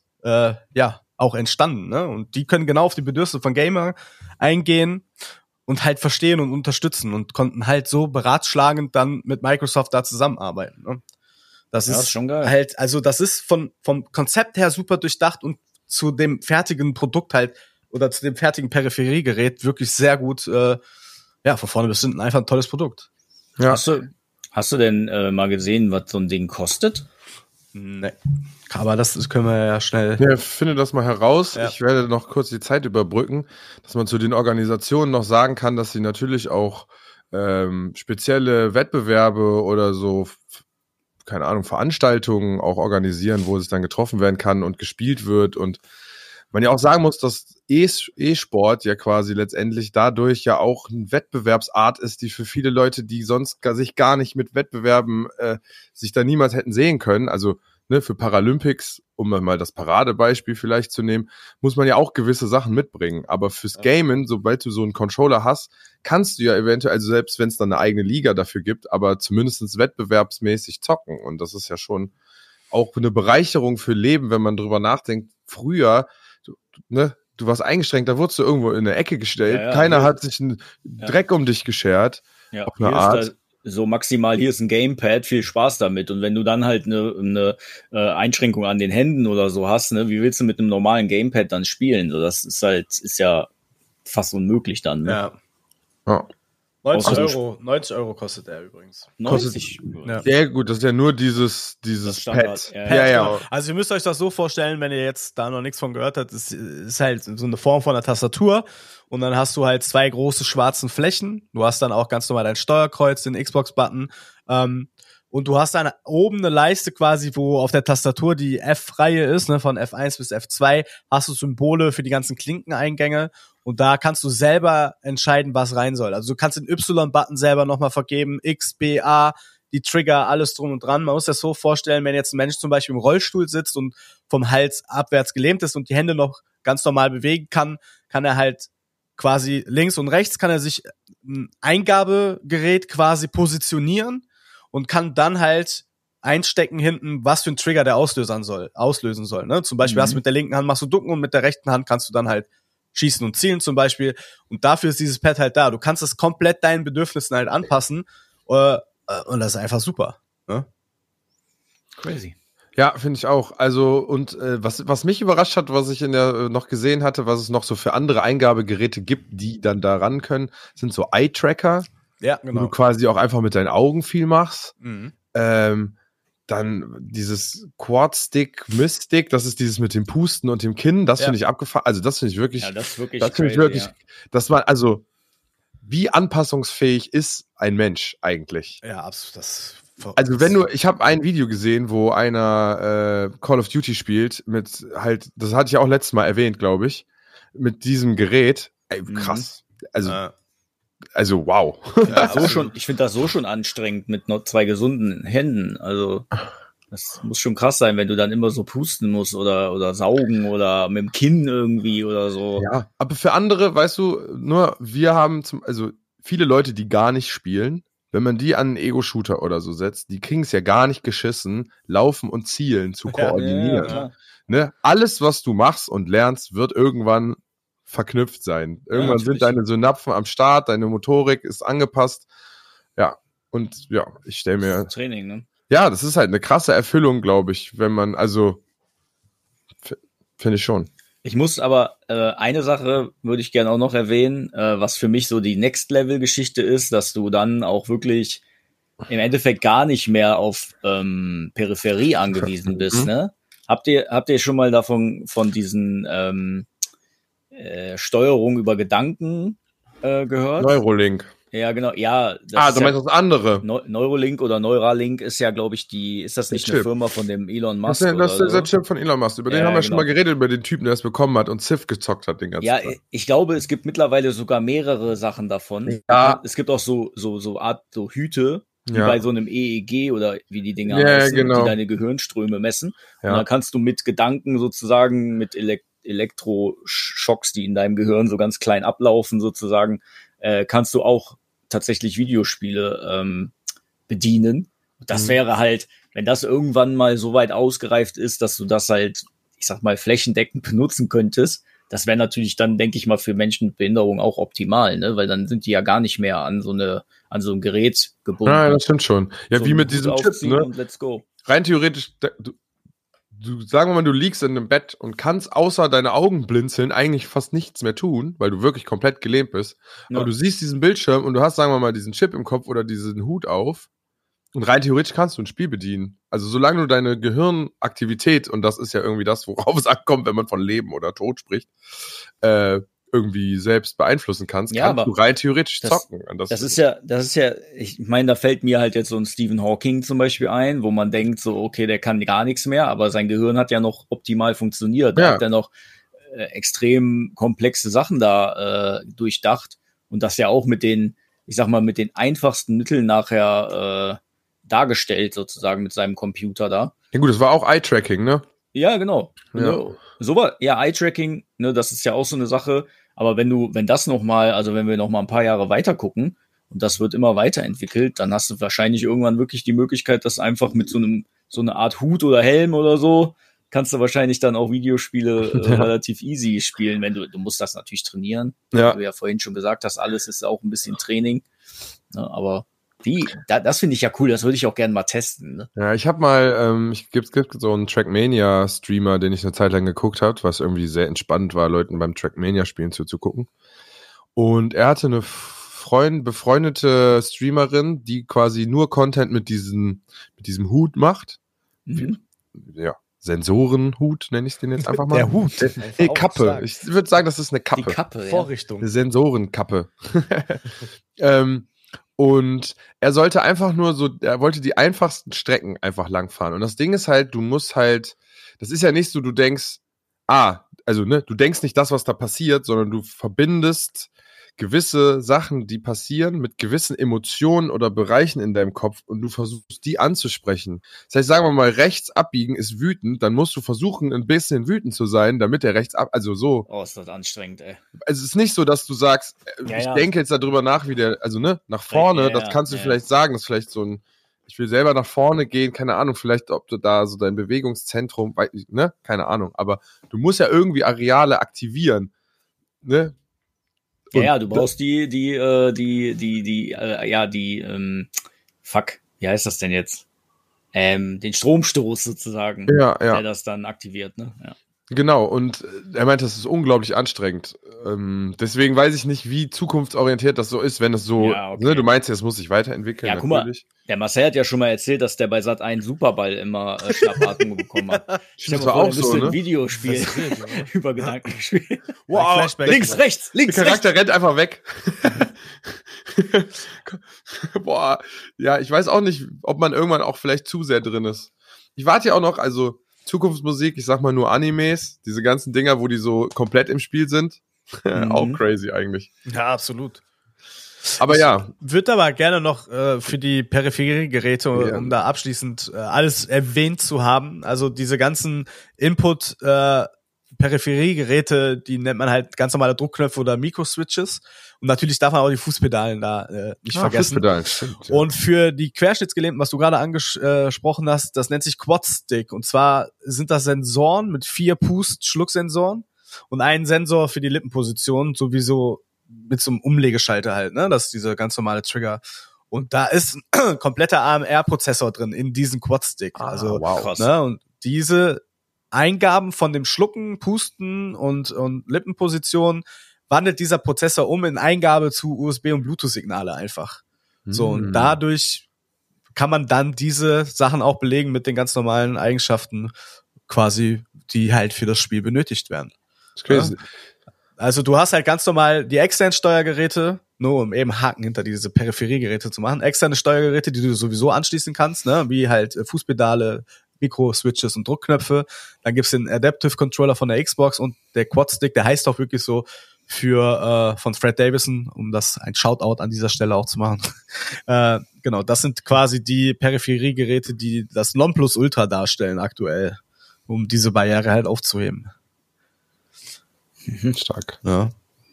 auch entstanden, ne? Und die können genau auf die Bedürfnisse von Gamer eingehen und halt verstehen und unterstützen und konnten halt so beratschlagend dann mit Microsoft da zusammenarbeiten, ne? Das ist schon geil. Halt, also das ist vom Konzept her super durchdacht und zu dem fertigen Produkt halt oder zu dem fertigen Peripheriegerät wirklich sehr gut, von vorne bis hinten einfach ein tolles Produkt. Ja. Hast du denn mal gesehen, was so ein Ding kostet? Nee. Aber das können wir ja schnell. Ja, finde das mal heraus. Ja. Ich werde noch kurz die Zeit überbrücken, dass man zu den Organisationen noch sagen kann, dass sie natürlich auch spezielle Wettbewerbe oder so, keine Ahnung, Veranstaltungen auch organisieren, wo es dann getroffen werden kann und gespielt wird. Und man ja auch sagen muss, dass E-Sport ja quasi letztendlich dadurch ja auch eine Wettbewerbsart ist, die für viele Leute, die sonst sich gar nicht mit Wettbewerben sich da niemals hätten sehen können, also für Paralympics, um mal das Paradebeispiel vielleicht zu nehmen, muss man ja auch gewisse Sachen mitbringen. Aber fürs Gamen, sobald du so einen Controller hast, kannst du ja eventuell, also selbst wenn es dann eine eigene Liga dafür gibt, aber zumindest wettbewerbsmäßig zocken. Und das ist ja schon auch eine Bereicherung für Leben, wenn man drüber nachdenkt. Früher, du warst eingeschränkt, da wurdest du irgendwo in eine Ecke gestellt. Keiner hat sich einen Dreck um dich geschert. Ja, auf eine Art. So maximal, hier ist ein Gamepad, viel Spaß damit. Und wenn du dann halt eine Einschränkung an den Händen oder so hast, ne, wie willst du mit einem normalen Gamepad dann spielen? So, das ist ja fast unmöglich dann. Ne? Ja. 90 Euro kostet er übrigens. 90? Ja gut, das ist ja nur dieses Pad. Ja. Also ihr müsst euch das so vorstellen, wenn ihr jetzt da noch nichts von gehört habt, es ist halt so eine Form von einer Tastatur und dann hast du halt 2 große schwarzen Flächen. Du hast dann auch ganz normal dein Steuerkreuz, den Xbox-Button und du hast dann oben eine Leiste quasi, wo auf der Tastatur die F-Reihe ist, ne, von F1 bis F2, hast du Symbole für die ganzen Klinkeneingänge und da kannst du selber entscheiden, was rein soll. Also du kannst den Y-Button selber nochmal vergeben, X, B, A, die Trigger, alles drum und dran. Man muss das so vorstellen, wenn jetzt ein Mensch zum Beispiel im Rollstuhl sitzt und vom Hals abwärts gelähmt ist und die Hände noch ganz normal bewegen kann er halt quasi links und rechts kann er sich ein Eingabegerät quasi positionieren und kann dann halt einstecken hinten, was für ein Trigger der auslösen soll. Ne? Zum Beispiel hast du mit der linken Hand machst du ducken und mit der rechten Hand kannst du dann halt schießen und zielen zum Beispiel. Und dafür ist dieses Pad halt da. Du kannst es komplett deinen Bedürfnissen halt anpassen und das ist einfach super. Ne? Crazy. Ja, finde ich auch. Also, und was mich überrascht hat, was ich noch gesehen hatte, was es noch so für andere Eingabegeräte gibt, die dann da ran können, sind so Eye-Tracker, ja, wo genau. du quasi auch einfach mit deinen Augen viel machst. Mhm. Dann dieses Quad-Stick, Mist-Stick, das ist dieses mit dem Pusten und dem Kinn, das finde ich abgefahren. Also, das finde ich wirklich, das ist wirklich das finde ich wirklich, das war, also, wie anpassungsfähig ist ein Mensch eigentlich? Ja, absolut. Also ich habe ein Video gesehen, wo einer Call of Duty spielt mit halt, das hatte ich auch letztes Mal erwähnt, glaube ich, mit diesem Gerät. Ey, krass. Also wow. Ja, ich finde das so schon anstrengend mit noch 2 gesunden Händen. Also das muss schon krass sein, wenn du dann immer so pusten musst oder saugen oder mit dem Kinn irgendwie oder so. Ja, aber für andere, weißt du, nur wir haben also viele Leute, die gar nicht spielen, wenn man die an einen Ego-Shooter oder so setzt, die kriegen es ja gar nicht geschissen, Laufen und Zielen zu koordinieren. Ja. Ne? Alles, was du machst und lernst, wird irgendwann verknüpft sein. Irgendwann sind deine Synapsen am Start, deine Motorik ist angepasst. Ja, und ja, ich stelle mir... Das ist Training, ne? Ja, das ist halt eine krasse Erfüllung, glaube ich, wenn man, also, finde ich schon. Ich muss aber eine Sache würde ich gerne auch noch erwähnen, was für mich so die Next-Level-Geschichte ist, dass du dann auch wirklich im Endeffekt gar nicht mehr auf Peripherie angewiesen bist. Ne? Habt ihr schon mal von diesen Steuerung über Gedanken gehört? Neuralink. Ja, genau. Ja, du meinst das andere. Neuralink oder Neuralink ist ja, glaube ich, ist das nicht eine Firma von dem Elon Musk? Das ist der Chip von Elon Musk. Über den haben wir schon mal geredet, über den Typen, der es bekommen hat und Civ gezockt hat den ganzen Tag. Ja, ich glaube, es gibt mittlerweile sogar mehrere Sachen davon. Ja. Es gibt auch so Hüte, wie bei so einem EEG oder wie die Dinger heißen, genau. die deine Gehirnströme messen. Ja. Und dann kannst du mit Gedanken sozusagen, mit Elektroschocks, die in deinem Gehirn so ganz klein ablaufen sozusagen, kannst du auch tatsächlich Videospiele bedienen. Das wäre halt, wenn das irgendwann mal so weit ausgereift ist, dass du das halt, ich sag mal, flächendeckend benutzen könntest, das wäre natürlich dann, denke ich mal, für Menschen mit Behinderung auch optimal, ne? Weil dann sind die ja gar nicht mehr an so ein Gerät gebunden. Ja, das stimmt schon. Ja, so wie mit diesem Chip, ne? Und let's go. Rein theoretisch, sagen wir mal, du liegst in einem Bett und kannst außer deine Augen blinzeln eigentlich fast nichts mehr tun, weil du wirklich komplett gelähmt bist. Ja. Aber du siehst diesen Bildschirm und du hast, sagen wir mal, diesen Chip im Kopf oder diesen Hut auf und rein theoretisch kannst du ein Spiel bedienen. Also solange du deine Gehirnaktivität, und das ist ja irgendwie das, worauf es ankommt, wenn man von Leben oder Tod spricht, irgendwie selbst beeinflussen kannst, kannst du rein theoretisch zocken. Das ist ja, ich meine, da fällt mir halt jetzt so ein Stephen Hawking zum Beispiel ein, wo man denkt so, okay, der kann gar nichts mehr, aber sein Gehirn hat ja noch optimal funktioniert. Da hat er noch extrem komplexe Sachen da durchdacht und das ja auch mit den einfachsten Mitteln nachher dargestellt sozusagen mit seinem Computer da. Ja gut, das war auch Eye-Tracking, ne? Ja, genau. Eye-Tracking, ne, das ist ja auch so eine Sache. Aber wenn wir noch mal ein paar Jahre weiter gucken und das wird immer weiterentwickelt, dann hast du wahrscheinlich irgendwann wirklich die Möglichkeit, das einfach mit so eine Art Hut oder Helm oder so, kannst du wahrscheinlich dann auch Videospiele relativ easy spielen, wenn du musst das natürlich trainieren. Ja. Wie du ja vorhin schon gesagt hast, alles ist auch ein bisschen Training. Ne, aber das finde ich ja cool, das würde ich auch gerne mal testen. Ne? Ja, ich habe mal, es gibt so einen Trackmania-Streamer, den ich eine Zeit lang geguckt habe, was irgendwie sehr entspannt war, Leuten beim Trackmania-Spielen zuzugucken. Und er hatte eine befreundete Streamerin, die quasi nur Content mit diesem Hut macht. Ja, Sensorenhut nenne ich den jetzt einfach mal. Der Hut. Kappe. Ich würde sagen, das ist eine Kappe. Die Kappe, Vorrichtung. Eine Sensorenkappe. Und er sollte einfach nur so, er wollte die einfachsten Strecken einfach langfahren. Und das Ding ist halt, du musst halt, das ist ja nicht so, du denkst, also ne, du denkst nicht das, was da passiert, sondern du verbindest gewisse Sachen, die passieren, mit gewissen Emotionen oder Bereichen in deinem Kopf und du versuchst, die anzusprechen. Das heißt, sagen wir mal, rechts abbiegen ist wütend, dann musst du versuchen, ein bisschen wütend zu sein, damit der also so. Oh, ist das anstrengend, ey. Es ist nicht so, dass du sagst, ich denke jetzt darüber nach, wie der, also ne, nach vorne, das kannst du vielleicht sagen, das ist vielleicht so ein, ich will selber nach vorne gehen, keine Ahnung, vielleicht, ob du da so dein Bewegungszentrum, ne, keine Ahnung, aber du musst ja irgendwie Areale aktivieren, ne? Ja, du brauchst fuck, wie heißt das denn jetzt? Den Stromstoß sozusagen, der das dann aktiviert, ne? Ja. Genau, und er meint, das ist unglaublich anstrengend. Deswegen weiß ich nicht, wie zukunftsorientiert das so ist, wenn es so, ne, du meinst ja, es muss sich weiterentwickeln. Ja, natürlich. Guck mal, der Marcel hat ja schon mal erzählt, dass der bei Sat.1 Superball immer Schnappatmung bekommen hat. Das war auch so, ne? Ein Videospiel über Gedanken gespielt. Wow, links, rechts. Der Charakter rennt einfach weg. Boah, ja, ich weiß auch nicht, ob man irgendwann auch vielleicht zu sehr drin ist. Ich warte ja auch noch, also Zukunftsmusik, ich sag mal nur Animes, diese ganzen Dinger, wo die so komplett im Spiel sind. Auch crazy eigentlich. Ja, absolut. Aber ich würde aber gerne noch für die Peripheriegeräte, um da abschließend alles erwähnt zu haben, also diese ganzen Peripheriegeräte, die nennt man halt ganz normale Druckknöpfe oder Mikroswitches. Und natürlich darf man auch die Fußpedalen da nicht vergessen. Fußpedalen, stimmt, ja. Und für die Querschnittsgelähmten, was du gerade angesprochen hast, das nennt sich Quad-Stick. Und zwar sind das Sensoren mit 4 Pust-Schlucksensoren und einen Sensor für die Lippenposition, sowieso mit so einem Umlegeschalter halt, ne? Das ist dieser ganz normale Trigger. Und da ist ein kompletter AMR-Prozessor drin in diesem Quad-Stick. Also, wow. Ne? Und diese Eingaben von dem Schlucken, Pusten und Lippenposition wandelt dieser Prozessor in Eingabe zu USB- und Bluetooth-Signale einfach. So, und dadurch kann man dann diese Sachen auch belegen mit den ganz normalen Eigenschaften quasi, die halt für das Spiel benötigt werden. Das ist crazy. Ja? Also du hast halt ganz normal die externen Steuergeräte, nur um eben Haken hinter diese Peripheriegeräte zu machen. Externe Steuergeräte, die du sowieso anschließen kannst, ne, wie halt Fußpedale, Mikro-Switches und Druckknöpfe. Dann gibt's den Adaptive Controller von der Xbox und der Quad-Stick, der heißt auch wirklich so für von Fred Davison, um das ein Shoutout an dieser Stelle auch zu machen. Genau, das sind quasi die Peripheriegeräte, die das Nonplusultra darstellen aktuell, um diese Barriere halt aufzuheben. Stark. Ja.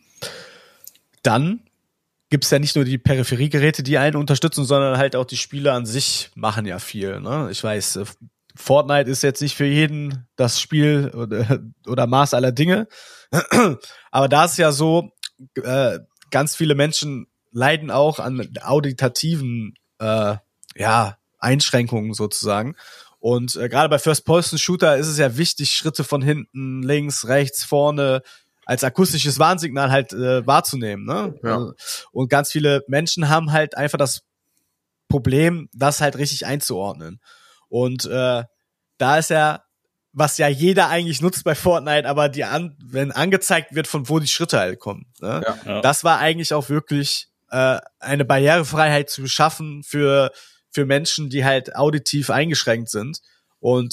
Dann gibt's ja nicht nur die Peripheriegeräte, die einen unterstützen, sondern halt auch die Spiele an sich machen ja viel. Ne? Ich weiß, Fortnite ist jetzt nicht für jeden das Spiel oder Maß aller Dinge. Aber da ist ja so, ganz viele Menschen leiden auch an auditativen Einschränkungen sozusagen. Und gerade bei First-Person-Shooter ist es ja wichtig, Schritte von hinten, links, rechts, vorne als akustisches Warnsignal halt wahrzunehmen. Ne? Ja. Und ganz viele Menschen haben halt einfach das Problem, das halt richtig einzuordnen. Und da ist ja, was ja jeder eigentlich nutzt bei Fortnite, aber wenn angezeigt wird, von wo die Schritte halt kommen. Ne? Ja. Das war eigentlich auch wirklich eine Barrierefreiheit zu schaffen für Menschen, die halt auditiv eingeschränkt sind. Und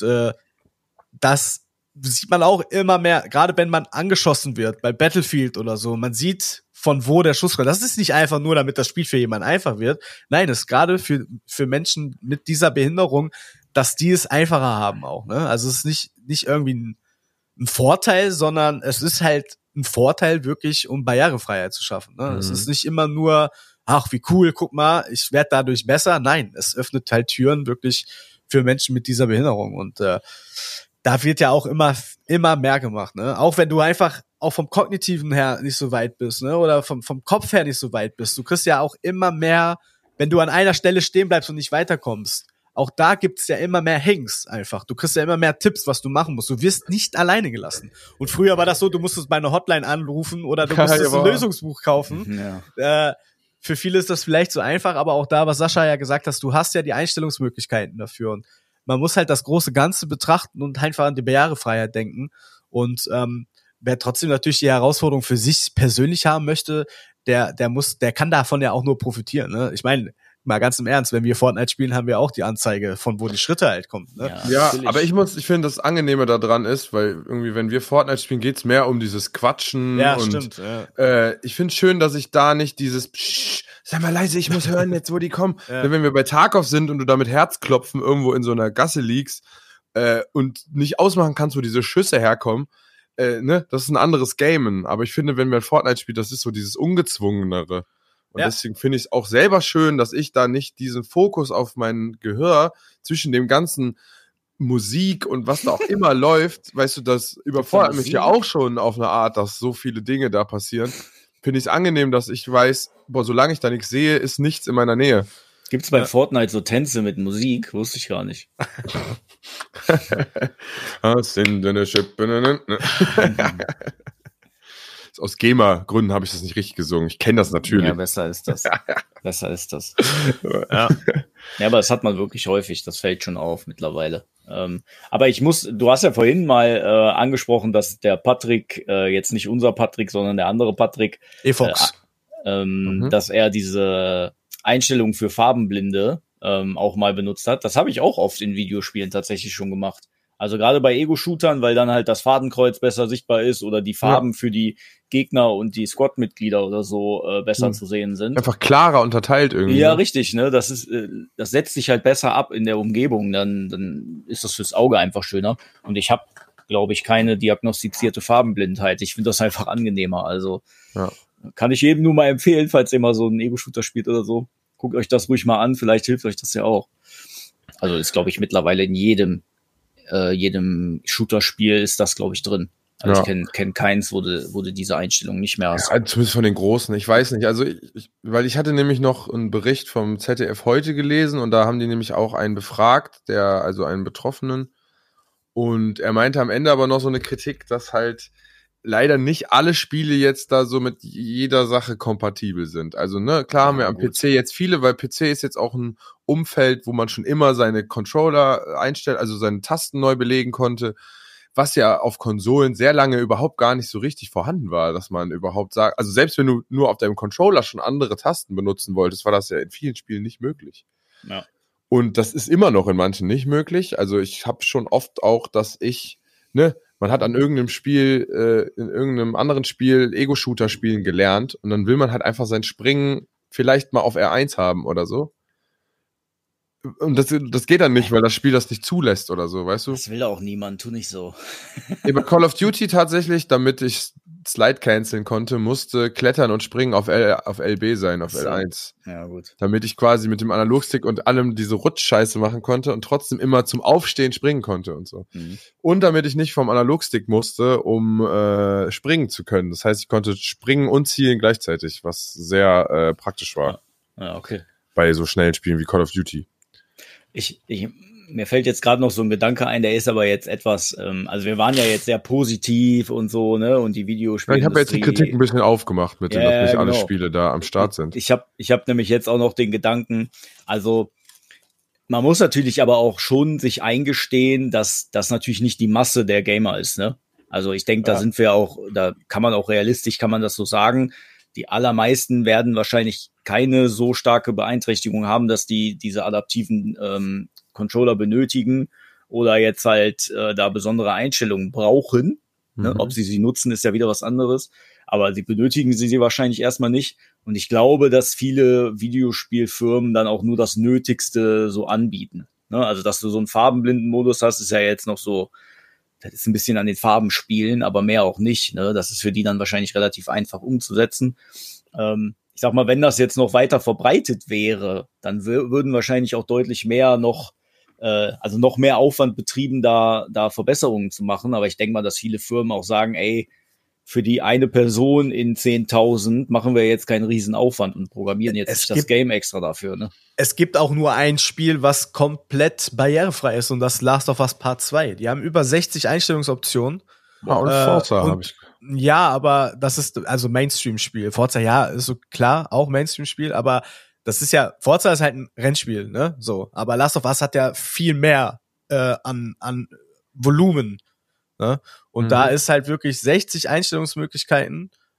das sieht man auch immer mehr, gerade wenn man angeschossen wird, bei Battlefield oder so. Man sieht, von wo der Schuss kommt. Das ist nicht einfach nur, damit das Spiel für jemanden einfach wird. Nein, das ist gerade für Menschen mit dieser Behinderung, dass die es einfacher haben auch. Ne? Also es ist nicht irgendwie ein Vorteil, sondern es ist halt ein Vorteil wirklich, um Barrierefreiheit zu schaffen. Ne? Es ist nicht immer nur, ach, wie cool, guck mal, ich werde dadurch besser. Nein, es öffnet halt Türen wirklich für Menschen mit dieser Behinderung. Und da wird ja auch immer mehr gemacht. Ne? Auch wenn du einfach auch vom Kognitiven her nicht so weit bist, ne? Oder vom Kopf her nicht so weit bist. Du kriegst ja auch immer mehr, wenn du an einer Stelle stehen bleibst und nicht weiterkommst. Auch da gibt's ja immer mehr Hints einfach. Du kriegst ja immer mehr Tipps, was du machen musst. Du wirst nicht alleine gelassen. Und früher war das so, du musstest bei einer Hotline anrufen oder du musstest ein Lösungsbuch kaufen. Ja. Für viele ist das vielleicht so einfach, aber auch da, was Sascha ja gesagt hat, du hast ja die Einstellungsmöglichkeiten dafür. Und man muss halt das große Ganze betrachten und einfach an die Barrierefreiheit denken. Und wer trotzdem natürlich die Herausforderung für sich persönlich haben möchte, der kann davon ja auch nur profitieren, ne? Ich meine, mal ganz im Ernst, wenn wir Fortnite spielen, haben wir auch die Anzeige, von wo die Schritte halt kommen, ne? Ja, aber ich finde, das Angenehme daran ist, weil irgendwie, wenn wir Fortnite spielen, geht's mehr um dieses Quatschen. Ja, und stimmt. Ja. Ich finde schön, dass ich da nicht dieses sei mal leise, ich muss hören jetzt, wo die kommen. Ja. Wenn wir bei Tarkov sind und du da mit Herzklopfen irgendwo in so einer Gasse liegst und nicht ausmachen kannst, wo diese Schüsse herkommen, ne, das ist ein anderes Gamen. Aber ich finde, wenn wir Fortnite spielen, das ist so dieses Ungezwungenere. Und deswegen finde ich es auch selber schön, dass ich da nicht diesen Fokus auf mein Gehör zwischen dem ganzen Musik und was da auch immer läuft, weißt du, das überfordert mich ja auch schon auf eine Art, dass so viele Dinge da passieren. Finde ich es angenehm, dass ich weiß, boah, solange ich da nichts sehe, ist nichts in meiner Nähe. Gibt's bei Fortnite so Tänze mit Musik? Wusste ich gar nicht. Aus GEMA-Gründen habe ich das nicht richtig gesungen. Ich kenne das natürlich. Ja, besser ist das. Besser ist das. Ja, aber das hat man wirklich häufig. Das fällt schon auf mittlerweile. Aber du hast ja vorhin mal angesprochen, dass der Patrick, jetzt nicht unser Patrick, sondern der andere Patrick, Efox, dass er diese Einstellung für Farbenblinde auch mal benutzt hat. Das habe ich auch oft in Videospielen tatsächlich schon gemacht. Also gerade bei Ego-Shootern, weil dann halt das Fadenkreuz besser sichtbar ist oder die Farben für die Gegner und die Squad-Mitglieder oder so besser zu sehen sind. Einfach klarer unterteilt irgendwie. Ja, richtig, ne? Das setzt sich halt besser ab in der Umgebung, dann ist das fürs Auge einfach schöner. Und ich habe, glaube ich, keine diagnostizierte Farbenblindheit. Ich finde das einfach angenehmer. Also kann ich jedem nur mal empfehlen, falls ihr mal so einen Ego-Shooter spielt oder so. Guckt euch das ruhig mal an, vielleicht hilft euch das ja auch. Also ist, glaube ich, mittlerweile in jedem Shooter-Spiel ist das, glaube ich, drin. Also ich kenn keins, wo du diese Einstellung nicht mehr hast. Ja, zumindest von den Großen, ich weiß nicht. Also weil ich hatte nämlich noch einen Bericht vom ZDF heute gelesen und da haben die nämlich auch einen befragt, also einen Betroffenen. Und er meinte am Ende aber noch so eine Kritik, dass halt leider nicht alle Spiele jetzt da so mit jeder Sache kompatibel sind. Also ne, klar haben wir am PC jetzt viele, weil PC ist jetzt auch ein Umfeld, wo man schon immer seine Controller einstellt, also seine Tasten neu belegen konnte, was ja auf Konsolen sehr lange überhaupt gar nicht so richtig vorhanden war, dass man überhaupt sagt, also selbst wenn du nur auf deinem Controller schon andere Tasten benutzen wolltest, war das ja in vielen Spielen nicht möglich. Ja. Und das ist immer noch in manchen nicht möglich. Also ich habe schon oft auch, dass man hat an irgendeinem Spiel, in irgendeinem anderen Spiel Ego-Shooter-Spielen gelernt und dann will man halt einfach sein Springen vielleicht mal auf R1 haben oder so. Und das geht dann nicht, weil das Spiel das nicht zulässt oder so, weißt du? Das will auch niemand, tu nicht so. Ja, bei Call of Duty tatsächlich, damit ich Slide canceln konnte, musste Klettern und Springen auf LB sein, auf L1. Ja, gut. Damit ich quasi mit dem Analogstick und allem diese Rutschscheiße machen konnte und trotzdem immer zum Aufstehen springen konnte und so. Mhm. Und damit ich nicht vom Analogstick musste, um springen zu können. Das heißt, ich konnte springen und zielen gleichzeitig, was sehr praktisch war. Ja, okay. Bei so schnellen Spielen wie Call of Duty. Mir fällt jetzt gerade noch so ein Gedanke ein, der ist aber jetzt etwas, also wir waren ja jetzt sehr positiv und so, ne, und die Videospiele. Ich habe jetzt die Kritik ein bisschen aufgemacht mit dem, dass nicht alle Spiele da am Start sind. Ich hab nämlich jetzt auch noch den Gedanken, also man muss natürlich aber auch schon sich eingestehen, dass das natürlich nicht die Masse der Gamer ist, ne? Also ich denke, da sind wir auch, da kann man auch realistisch, kann man das so sagen. Die allermeisten werden wahrscheinlich keine so starke Beeinträchtigung haben, dass die diese adaptiven Controller benötigen oder jetzt halt da besondere Einstellungen brauchen. Ne? Ob sie nutzen, ist ja wieder was anderes. Aber sie benötigen sie wahrscheinlich erstmal nicht. Und ich glaube, dass viele Videospielfirmen dann auch nur das Nötigste so anbieten. Ne? Also, dass du so einen Farbenblinden-Modus hast, ist ja jetzt noch so, das ist ein bisschen an den Farben spielen, aber mehr auch nicht. Ne? Das ist für die dann wahrscheinlich relativ einfach umzusetzen. Ich sag mal, wenn das jetzt noch weiter verbreitet wäre, dann würden wahrscheinlich auch deutlich mehr noch mehr Aufwand betrieben, da Verbesserungen zu machen. Aber ich denke mal, dass viele Firmen auch sagen, ey, für die eine Person in 10.000 machen wir jetzt keinen riesen Aufwand und programmieren jetzt das Game extra dafür. Ne? Es gibt auch nur ein Spiel, was komplett barrierefrei ist und das Last of Us Part 2. Die haben über 60 Einstellungsoptionen. Und Forza habe ich. Ja, aber das ist also Mainstream-Spiel. Forza, ja, ist so klar, auch Mainstream-Spiel, aber das ist ja, Forza ist halt ein Rennspiel, ne? So. Aber Last of Us hat ja viel mehr an Volumen. Ne? Und da ist halt wirklich 60 Einstellungsmöglichkeiten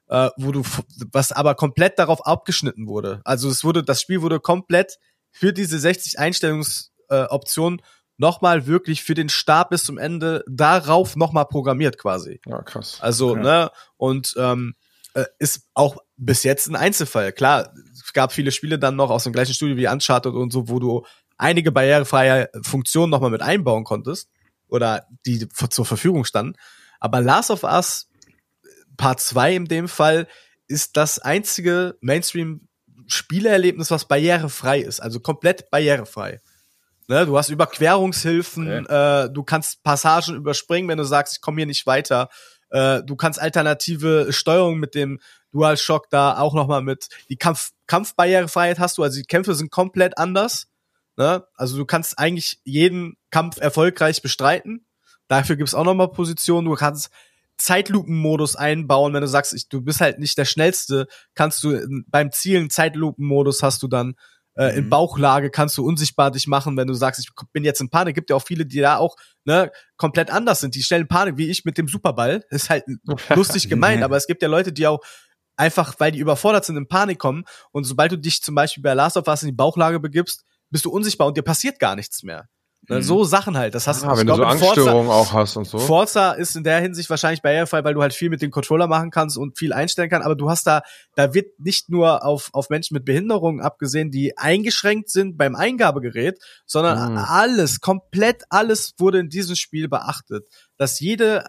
was aber komplett darauf abgeschnitten wurde. Also das Spiel wurde komplett für diese 60 Einstellungsoptionen nochmal wirklich für den Start bis zum Ende darauf nochmal programmiert quasi. Ja, krass. Also, okay. ne, und ist auch bis jetzt ein Einzelfall. Klar, es gab viele Spiele dann noch aus dem gleichen Studio wie Uncharted und so, wo du einige barrierefreie Funktionen nochmal mit einbauen konntest oder die zur Verfügung standen. Aber Last of Us Part 2 in dem Fall ist das einzige Mainstream-Spielerlebnis, was barrierefrei ist, also komplett barrierefrei. Ne, du hast Überquerungshilfen, Okay. du kannst Passagen überspringen, wenn du sagst, ich komme hier nicht weiter. Du kannst alternative Steuerung mit dem DualShock da auch nochmal mit. Die Kampfbarrierefreiheit hast du, also die Kämpfe sind komplett anders. Ne? Also du kannst eigentlich jeden Kampf erfolgreich bestreiten. Dafür gibt's auch nochmal Positionen. Du kannst Zeitlupenmodus einbauen, wenn du sagst, du bist halt nicht der Schnellste, kannst du beim Zielen Zeitlupenmodus hast du dann in Bauchlage kannst du unsichtbar dich machen, wenn du sagst, ich bin jetzt in Panik. Gibt ja auch viele, die da auch komplett anders sind. Die stellen Panik, wie ich mit dem Superball. Ist halt lustig gemeint, aber es gibt ja Leute, die auch einfach, weil die überfordert sind, in Panik kommen. Und sobald du dich zum Beispiel bei Last of Us in die Bauchlage begibst, bist du unsichtbar und dir passiert gar nichts mehr. So Sachen halt. Das hast wenn du so Angststörungen auch hast und so. Forza ist in der Hinsicht wahrscheinlich barrierefrei, weil du halt viel mit dem Controller machen kannst und viel einstellen kannst. Aber du hast da wird nicht nur auf Menschen mit Behinderungen abgesehen, die eingeschränkt sind beim Eingabegerät, sondern komplett alles wurde in diesem Spiel beachtet. Dass jede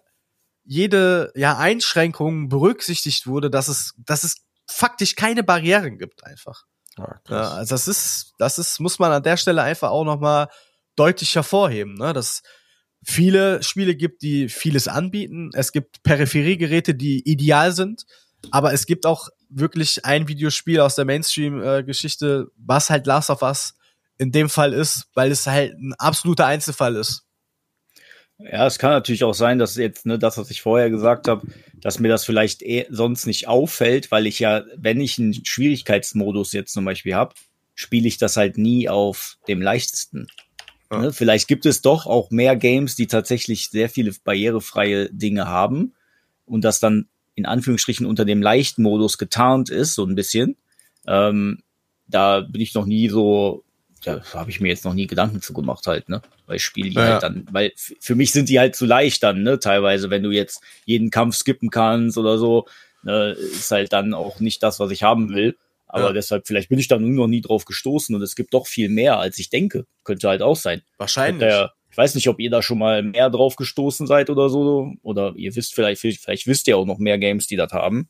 Einschränkung berücksichtigt wurde, dass es faktisch keine Barrieren gibt einfach. Ja, also das ist, muss man an der Stelle einfach auch nochmal deutlich hervorheben, ne? Dass viele Spiele gibt, die vieles anbieten. Es gibt Peripheriegeräte, die ideal sind, aber es gibt auch wirklich ein Videospiel aus der Mainstream-Geschichte, was halt Last of Us in dem Fall ist, weil es halt ein absoluter Einzelfall ist. Ja, es kann natürlich auch sein, dass jetzt, das, was ich vorher gesagt habe, dass mir das vielleicht sonst nicht auffällt, weil ich ja, wenn ich einen Schwierigkeitsmodus jetzt zum Beispiel habe, spiele ich das halt nie auf dem leichtesten. Ja. Vielleicht gibt es doch auch mehr Games, die tatsächlich sehr viele barrierefreie Dinge haben und das dann in Anführungsstrichen unter dem leichten Modus getarnt ist, so ein bisschen. Da bin ich noch nie so, da habe ich mir jetzt noch nie Gedanken zu gemacht halt, ne? Weil ich spiele die halt dann, weil für mich sind die halt zu leicht dann, ne? Teilweise, wenn du jetzt jeden Kampf skippen kannst oder so, ist halt dann auch nicht das, was ich haben will. Aber deshalb, vielleicht bin ich da noch nie drauf gestoßen und es gibt doch viel mehr, als ich denke. Könnte halt auch sein. Wahrscheinlich. Ich weiß nicht, ob ihr da schon mal mehr drauf gestoßen seid oder so. Oder ihr wisst vielleicht wisst ihr auch noch mehr Games, die das haben.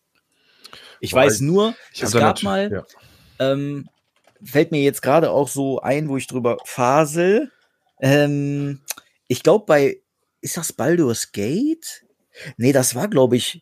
Ich weiß nur, es gab mal, fällt mir jetzt gerade auch so ein, wo ich drüber fasel. Ich glaube ist das Baldur's Gate? Nee, das war, glaube ich,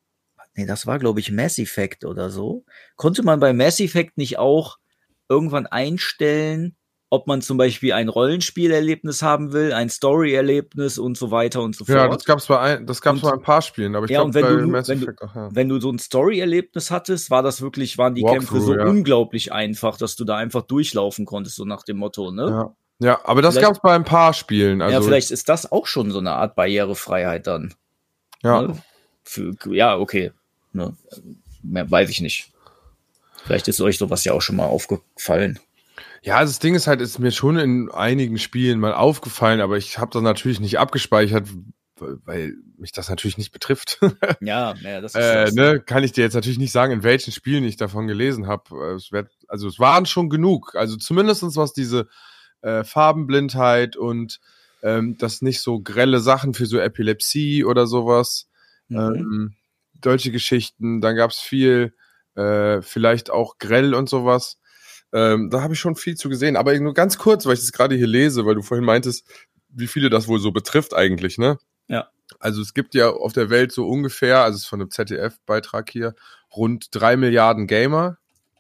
Mass Effect oder so. Konnte man bei Mass Effect nicht auch irgendwann einstellen, ob man zum Beispiel ein Rollenspielerlebnis haben will, ein Story-Erlebnis und so weiter und so fort? Ja, das gab's bei ein paar Spielen, aber ich glaube, bei Mass Effect auch, ja. Wenn du so ein Story-Erlebnis hattest, waren die Kämpfe so unglaublich einfach, dass du da einfach durchlaufen konntest, so nach dem Motto, ne? Ja, aber das gab's bei ein paar Spielen. Also vielleicht ist das auch schon so eine Art Barrierefreiheit dann. Ja. Ne? Okay. Ne, mehr weiß ich nicht. Vielleicht ist euch sowas ja auch schon mal aufgefallen. Ja, das Ding ist halt, ist mir schon in einigen Spielen mal aufgefallen, aber ich habe das natürlich nicht abgespeichert, weil mich das natürlich nicht betrifft. Ja, das ist kann ich dir jetzt natürlich nicht sagen, in welchen Spielen ich davon gelesen habe. Es waren schon genug. Also zumindestens was diese Farbenblindheit und das nicht so grelle Sachen für so Epilepsie oder sowas. Deutsche Geschichten, dann gab's viel, vielleicht auch grell und sowas. Da habe ich schon viel zu gesehen. Aber nur ganz kurz, weil ich das gerade hier lese, weil du vorhin meintest, wie viele das wohl so betrifft eigentlich, ne? Ja. Also es gibt ja auf der Welt so ungefähr, also es ist von einem ZDF-Beitrag hier, rund 3 Milliarden Gamer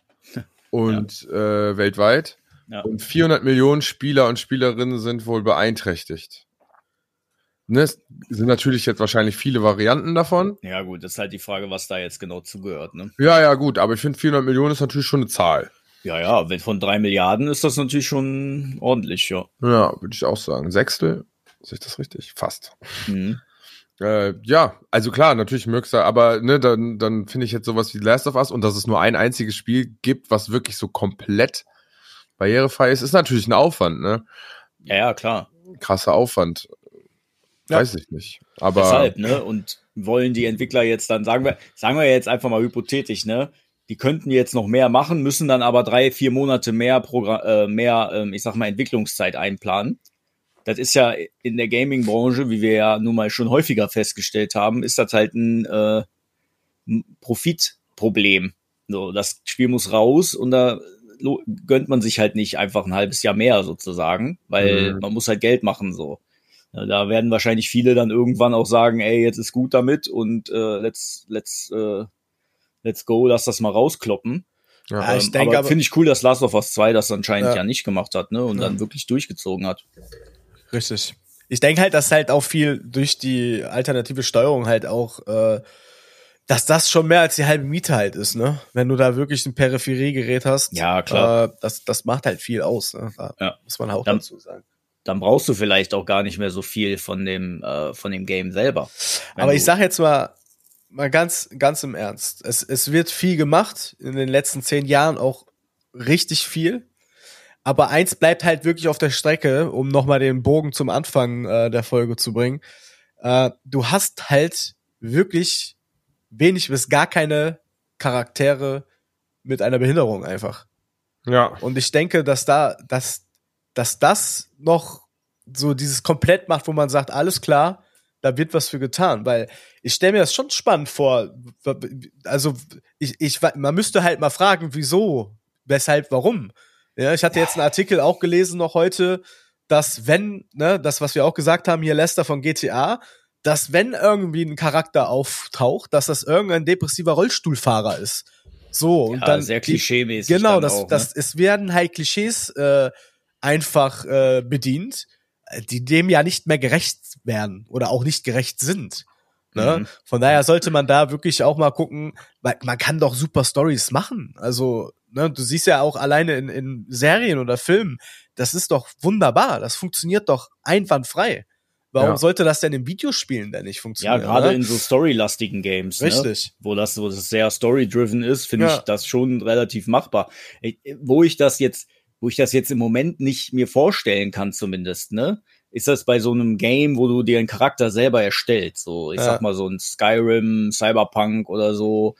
und weltweit. Ja. Und 400 Millionen Spieler und Spielerinnen sind wohl beeinträchtigt. Ne, es sind natürlich jetzt wahrscheinlich viele Varianten davon. Ja gut, das ist halt die Frage, was da jetzt genau zugehört, ne? Ja, gut, aber ich finde 400 Millionen ist natürlich schon eine Zahl. Ja, wenn von 3 Milliarden ist das natürlich schon ordentlich, ja. Ja, würde ich auch sagen. Sechstel, sehe ich das richtig? Fast. Ja, also klar, natürlich mögst du, aber ne, dann finde ich jetzt sowas wie Last of Us und dass es nur ein einziges Spiel gibt, was wirklich so komplett barrierefrei ist natürlich ein Aufwand, ne? Ja, klar. Krasser Aufwand. Ja. Weiß ich nicht. Aber Deshalb, ne? Und wollen die Entwickler jetzt dann, sagen wir jetzt einfach mal hypothetisch, ne? Die könnten jetzt noch mehr machen, müssen dann aber 3-4 Monate mehr ich sag mal, Entwicklungszeit einplanen. Das ist ja in der Gaming-Branche, wie wir ja nun mal schon häufiger festgestellt haben, ist das halt ein Profitproblem. So, das Spiel muss raus und da gönnt man sich halt nicht einfach ein halbes Jahr mehr sozusagen, weil man muss halt Geld machen so. Ja, da werden wahrscheinlich viele dann irgendwann auch sagen, ey, jetzt ist gut damit und let's go, lass das mal rauskloppen. ja. Ich denke aber finde ich cool, dass Last of Us 2 das anscheinend ja nicht gemacht hat, ne? Und Ja. dann wirklich durchgezogen hat. Richtig. Ich denke halt, dass halt auch viel durch die alternative Steuerung halt auch, dass das schon mehr als die halbe Miete halt ist, ne? Wenn du da wirklich ein Peripheriegerät hast. Ja, klar. Das macht halt viel aus, ne? Da muss man auch Dann- dazu sagen. Dann brauchst du vielleicht auch gar nicht mehr so viel von dem Game selber. Aber ich sag jetzt mal ganz im Ernst. Es wird viel gemacht, in den letzten 10 Jahren auch richtig viel. Aber eins bleibt halt wirklich auf der Strecke, um nochmal den Bogen zum Anfang der Folge zu bringen. Du hast halt wirklich wenig bis gar keine Charaktere mit einer Behinderung einfach. Ja. Und ich denke, dass das noch so dieses komplett macht, wo man sagt, alles klar, da wird was für getan, weil ich stelle mir das schon spannend vor. Also man müsste halt mal fragen, wieso, weshalb, warum. Ja, ich hatte jetzt einen Artikel auch gelesen noch heute, dass wenn, ne, das, was wir auch gesagt haben, hier Lester von GTA, dass wenn irgendwie ein Charakter auftaucht, dass das irgendein depressiver Rollstuhlfahrer ist. So, und ja, dann sehr klischeemäßig. genau, dann auch, es werden halt Klischees einfach bedient, die dem ja nicht mehr gerecht werden oder auch nicht gerecht sind. Ne? Mhm. Von daher sollte man da wirklich auch mal gucken, weil man kann doch super Stories machen. Also, ne, du siehst ja auch alleine in Serien oder Filmen, das ist doch wunderbar, das funktioniert doch einwandfrei. Warum sollte das denn in Videospielen denn nicht Ja, funktionieren? gerade ne? in so storylastigen Games, Richtig. Ne? Wo das sehr story-driven ist, finde Ja. ich das schon relativ machbar. Wo ich das jetzt im Moment nicht mir vorstellen kann zumindest, ne? Ist das bei so einem Game, wo du dir einen Charakter selber erstellst, so, ich sag mal so ein Skyrim, Cyberpunk oder so.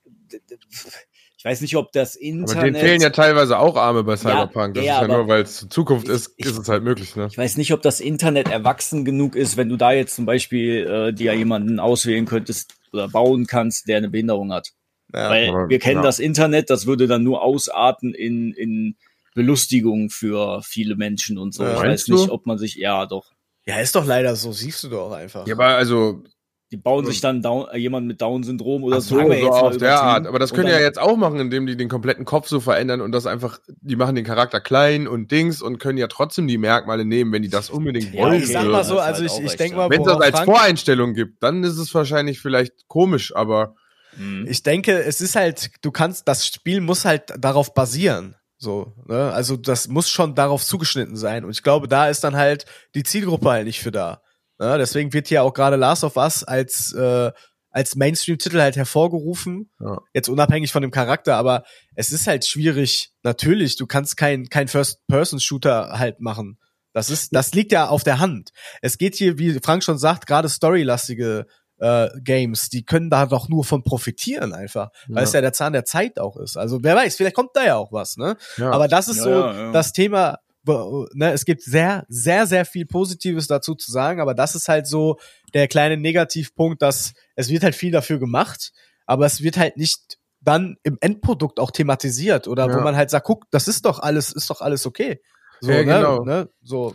Ich weiß nicht, ob das Internet... Aber denen fehlen ja teilweise auch Arme bei Cyberpunk. Das ja, ist ja aber nur, weil es Zukunft ist ich- es halt möglich, ne? Ich weiß nicht, ob das Internet erwachsen genug ist, wenn du da jetzt zum Beispiel dir jemanden auswählen könntest oder bauen kannst, der eine Behinderung hat. Ja. Weil aber- wir kennen ja. das Internet, das würde dann nur ausarten in Belustigung für viele Menschen und so. Ja. Ich weiß Meinst nicht, du? ob man sich, ja doch, Ja, ist doch leider so, siehst du doch einfach. Ja, aber also die bauen sich dann jemand mit Down-Syndrom oder ach so. so, sagen wir so jetzt mal auf der übertrieben. Art. Aber das Und können die dann- ja jetzt auch machen, indem die den kompletten Kopf so verändern und das einfach, die machen den Charakter klein und Dings und können ja trotzdem die Merkmale nehmen, wenn die das unbedingt Ja, wollen. Ich sag okay. mal so, Das ist also halt auch ich recht, denke ja. mal, Wenn es das worauf als Frank- Voreinstellung gibt, dann ist es wahrscheinlich vielleicht komisch, aber Mhm. Ich denke, es ist halt, das Spiel muss halt darauf basieren. So, ne? Also das muss schon darauf zugeschnitten sein. Und ich glaube, da ist dann halt die Zielgruppe halt nicht für da. Ne? Deswegen wird hier auch gerade Last of Us als Mainstream-Titel halt hervorgerufen. Ja. Jetzt unabhängig von dem Charakter, aber es ist halt schwierig. Natürlich, du kannst kein First-Person-Shooter halt machen. Das liegt ja auf der Hand. Es geht hier, wie Frank schon sagt, gerade storylastige Games, die können da doch nur von profitieren einfach, weil es ja der Zahn der Zeit auch ist. Also wer weiß, vielleicht kommt da ja auch was, ne? ja. Aber das ist Ja. das Thema, ne, es gibt sehr, sehr, sehr viel Positives dazu zu sagen, aber das ist halt so der kleine Negativpunkt, dass es wird halt viel dafür gemacht, aber es wird halt nicht dann im Endprodukt auch thematisiert oder wo man halt sagt, guck, das ist doch alles okay. So, Ja, genau. ne? So.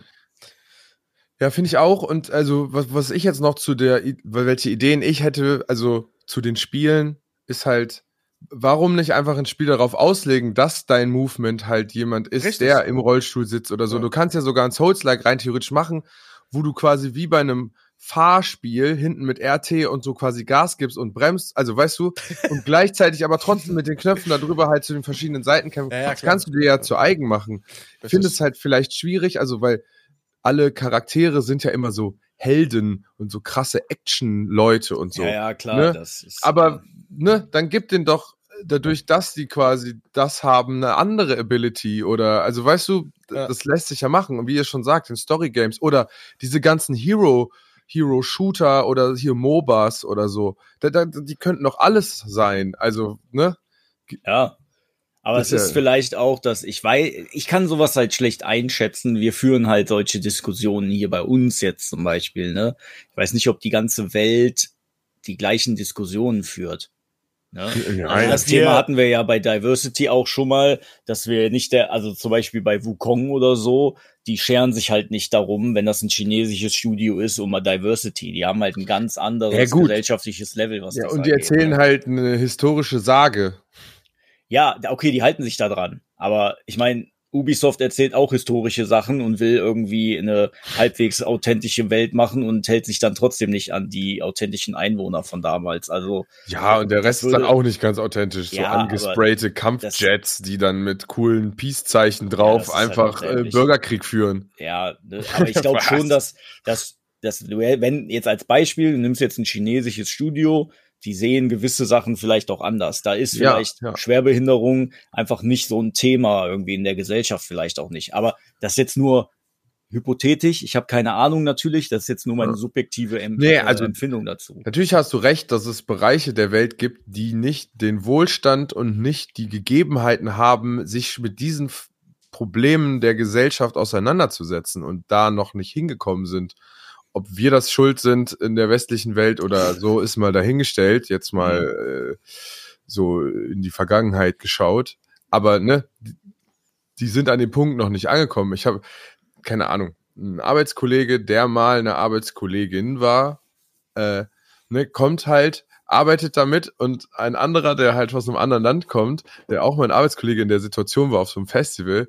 Ja, finde ich auch. Und also, was ich jetzt noch welche Ideen ich hätte, also zu den Spielen, ist halt, warum nicht einfach ein Spiel darauf auslegen, dass dein Movement halt jemand ist, Richtig. der im Rollstuhl sitzt oder so. Ja. Du kannst ja sogar ein Souls-like rein theoretisch machen, wo du quasi wie bei einem Fahrspiel hinten mit RT und so quasi Gas gibst und bremst, also weißt du, und gleichzeitig aber trotzdem mit den Knöpfen darüber halt zu den verschiedenen Seiten kämpfen. Ja, Das klar. kannst du dir ja zu eigen machen. Ich finde es halt vielleicht schwierig, also weil alle Charaktere sind ja immer so Helden und so krasse Action-Leute und so. Ja, klar, ne? das ist. Aber ne, dann gibt denen doch dadurch, dass die quasi das haben, eine andere Ability oder, also weißt du, das lässt sich ja machen. Und wie ihr schon sagt, in Story-Games oder diese ganzen Hero-Shooter oder hier MOBAs oder so, die könnten doch alles sein. Also, ne? Ja. Aber es ist vielleicht auch, dass ich kann sowas halt schlecht einschätzen. Wir führen halt solche Diskussionen hier bei uns jetzt zum Beispiel, ne? Ich weiß nicht, ob die ganze Welt die gleichen Diskussionen führt. Ne? Ja, also das Thema hatten wir ja bei Diversity auch schon mal, dass wir nicht also zum Beispiel bei Wukong oder so, die scheren sich halt nicht darum, wenn das ein chinesisches Studio ist, um mal Diversity. Die haben halt ein ganz anderes gesellschaftliches Level, was das angeht. Und die erzählen halt eine historische Sage. Ja, okay, die halten sich da dran. Aber ich meine, Ubisoft erzählt auch historische Sachen und will irgendwie eine halbwegs authentische Welt machen und hält sich dann trotzdem nicht an die authentischen Einwohner von damals. Also ja, und der Rest ist dann auch nicht ganz authentisch. So angesprayte Kampfjets, die dann mit coolen Peace-Zeichen drauf einfach halt Bürgerkrieg führen. Ja, aber ich glaube schon, dass wenn jetzt als Beispiel, du nimmst jetzt ein chinesisches Studio, die sehen gewisse Sachen vielleicht auch anders. Da ist vielleicht Schwerbehinderung einfach nicht so ein Thema irgendwie in der Gesellschaft, vielleicht auch nicht. Aber das ist jetzt nur hypothetisch. Ich habe keine Ahnung natürlich. Das ist jetzt nur meine subjektive Empfindung dazu. Natürlich hast du recht, dass es Bereiche der Welt gibt, die nicht den Wohlstand und nicht die Gegebenheiten haben, sich mit diesen Problemen der Gesellschaft auseinanderzusetzen und da noch nicht hingekommen sind. Ob wir das schuld sind in der westlichen Welt oder so, ist mal dahingestellt, jetzt mal so in die Vergangenheit geschaut. Aber ne, die sind an dem Punkt noch nicht angekommen. Ich habe, keine Ahnung, ein Arbeitskollege, der mal eine Arbeitskollegin war, kommt halt, arbeitet damit und ein anderer, der halt aus einem anderen Land kommt, der auch mal ein Arbeitskollege in der Situation war auf so einem Festival,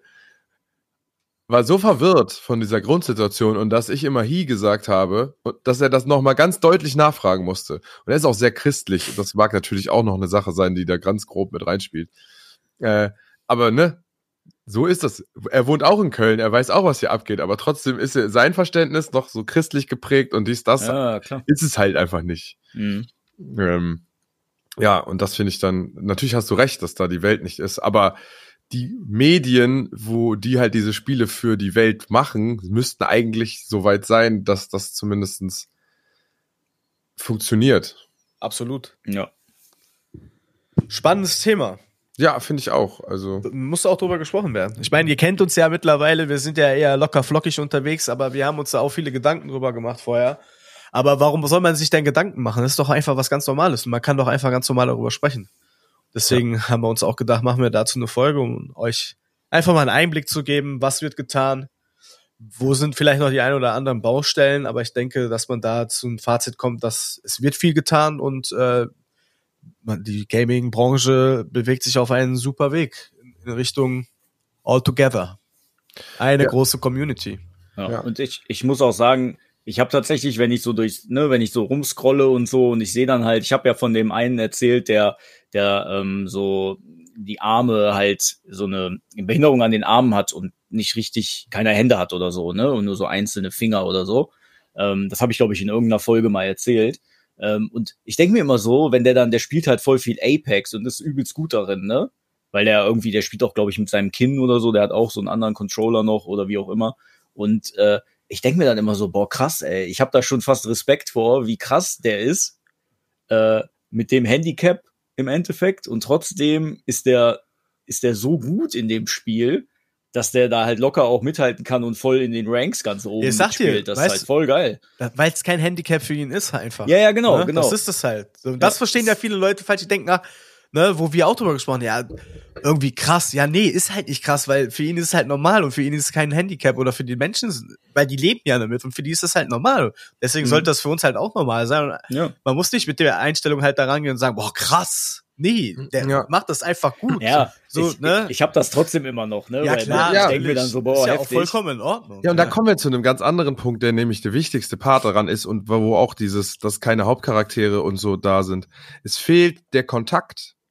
war so verwirrt von dieser Grundsituation und dass ich immer he gesagt habe und dass er das nochmal ganz deutlich nachfragen musste. Und er ist auch sehr christlich. Das mag natürlich auch noch eine Sache sein, die da ganz grob mit reinspielt. Aber ne, so ist das. Er wohnt auch in Köln, er weiß auch, was hier abgeht, aber trotzdem ist sein Verständnis noch so christlich geprägt und das ist es halt einfach nicht. Mhm. Ja, und das finde ich dann, natürlich hast du recht, dass da die Welt nicht ist, aber die Medien, wo die halt diese Spiele für die Welt machen, müssten eigentlich so weit sein, dass das zumindest funktioniert. Absolut. Ja. Spannendes Thema. Ja, finde ich auch. Also muss auch drüber gesprochen werden. Ich meine, ihr kennt uns ja mittlerweile, wir sind ja eher locker flockig unterwegs, aber wir haben uns da auch viele Gedanken drüber gemacht vorher. Aber warum soll man sich denn Gedanken machen? Das ist doch einfach was ganz Normales und man kann doch einfach ganz normal darüber sprechen. Deswegen haben wir uns auch gedacht, machen wir dazu eine Folge, um euch einfach mal einen Einblick zu geben, was wird getan, wo sind vielleicht noch die ein oder anderen Baustellen, aber ich denke, dass man da zu einem Fazit kommt, dass es wird viel getan und die Gaming-Branche bewegt sich auf einen super Weg in Richtung All Together. Eine große Community. Ja. Und ich muss auch sagen, ich habe tatsächlich, wenn ich so wenn ich so rumscrolle und so und ich sehe dann halt, ich habe ja von dem einen erzählt, der so die Arme halt so eine Behinderung an den Armen hat und nicht richtig keine Hände hat oder so, ne, und nur so einzelne Finger oder so. Das habe ich, glaube ich, in irgendeiner Folge mal erzählt. Und ich denke mir immer so, wenn der spielt halt voll viel Apex und ist übelst gut darin, ne, weil der spielt auch, glaube ich, mit seinem Kinn oder so, der hat auch so einen anderen Controller noch oder wie auch immer. Und ich denke mir dann immer so, boah, krass, ey, ich habe da schon fast Respekt vor, wie krass der ist mit dem Handicap im Endeffekt und trotzdem ist der so gut in dem Spiel, dass der da halt locker auch mithalten kann und voll in den Ranks ganz oben mitspielt. Das ist halt voll geil. Weil es kein Handicap für ihn ist einfach. Ja, genau, ne? Genau. Das ist es halt. So, das verstehen ja viele Leute falsch, die denken, wo wir auch drüber gesprochen haben, ja, irgendwie krass. Ja, nee, ist halt nicht krass, weil für ihn ist es halt normal und für ihn ist es kein Handicap oder für die Menschen, weil die leben ja damit und für die ist das halt normal. Deswegen sollte das für uns halt auch normal sein. Ja. Man muss nicht mit der Einstellung halt da rangehen und sagen, boah, krass. Nee, der macht das einfach gut. Ja, so, ich habe das trotzdem immer noch, ne? Ja, weil klar. Ich denke mir dann so, boah, ist ja heftig. auch vollkommen in Ordnung. Ja, und da kommen wir zu einem ganz anderen Punkt, der nämlich der wichtigste Part daran ist und wo auch dass keine Hauptcharaktere und so da sind. Es fehlt der Kontakt.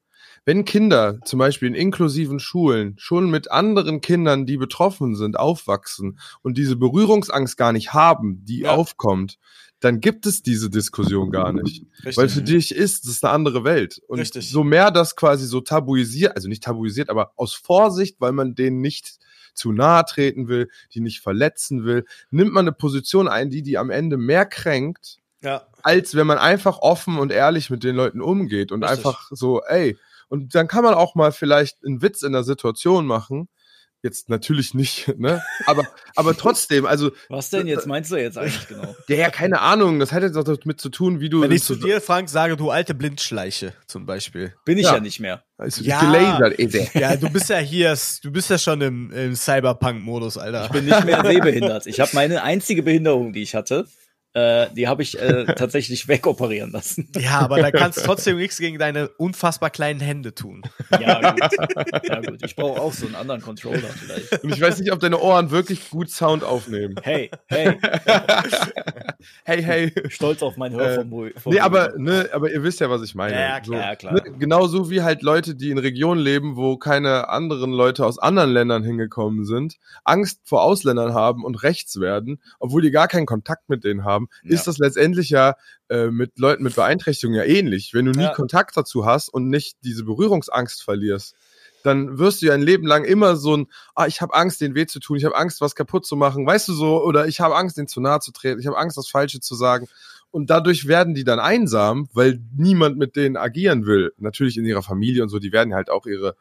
wenn Kinder zum Beispiel in inklusiven Schulen schon mit anderen Kindern, die betroffen sind, aufwachsen und diese Berührungsangst gar nicht haben, die aufkommt, dann gibt es diese Diskussion gar nicht. Richtig. Weil für dich ist es eine andere Welt. Und Richtig. so mehr das quasi so tabuisiert, also nicht tabuisiert, aber aus Vorsicht, weil man denen nicht zu nahe treten will, die nicht verletzen will, nimmt man eine Position ein, die am Ende mehr kränkt, als wenn man einfach offen und ehrlich mit den Leuten umgeht und einfach so, ey, und dann kann man auch mal vielleicht einen Witz in der Situation machen. Jetzt natürlich nicht, ne? Aber trotzdem, also. Was denn jetzt meinst du jetzt eigentlich genau? Ja, keine Ahnung. Das hat jetzt auch damit zu tun, wie du. Wenn ich zu dir, Frank, sage, du alte Blindschleiche, zum Beispiel. Bin ich ja nicht mehr. Also gelasert, ey. Ja, du bist ja schon im Cyberpunk-Modus, Alter. Ich bin nicht mehr sehbehindert. Ich habe meine einzige Behinderung, die ich hatte, die habe ich tatsächlich wegoperieren lassen. Ja, aber da kannst du trotzdem nichts gegen deine unfassbar kleinen Hände tun. Ja, gut. Ich brauche auch so einen anderen Controller vielleicht. Und ich weiß nicht, ob deine Ohren wirklich gut Sound aufnehmen. Hey. Hey. Stolz auf mein Hörvermögen. Nee, aber ihr wisst ja, was ich meine. Ja, klar. Genauso wie halt Leute, die in Regionen leben, wo keine anderen Leute aus anderen Ländern hingekommen sind, Angst vor Ausländern haben und rechts werden, obwohl die gar keinen Kontakt mit denen haben, ist das letztendlich ja mit Leuten mit Beeinträchtigungen ja ähnlich. Wenn du nie Kontakt dazu hast und nicht diese Berührungsangst verlierst, dann wirst du ja ein Leben lang immer so ein, ich habe Angst, denen weh zu tun, ich habe Angst, was kaputt zu machen, weißt du so, oder ich habe Angst, denen zu nahe zu treten, ich habe Angst, das Falsche zu sagen. Und dadurch werden die dann einsam, weil niemand mit denen agieren will. Natürlich in ihrer Familie und so, die werden halt auch ihre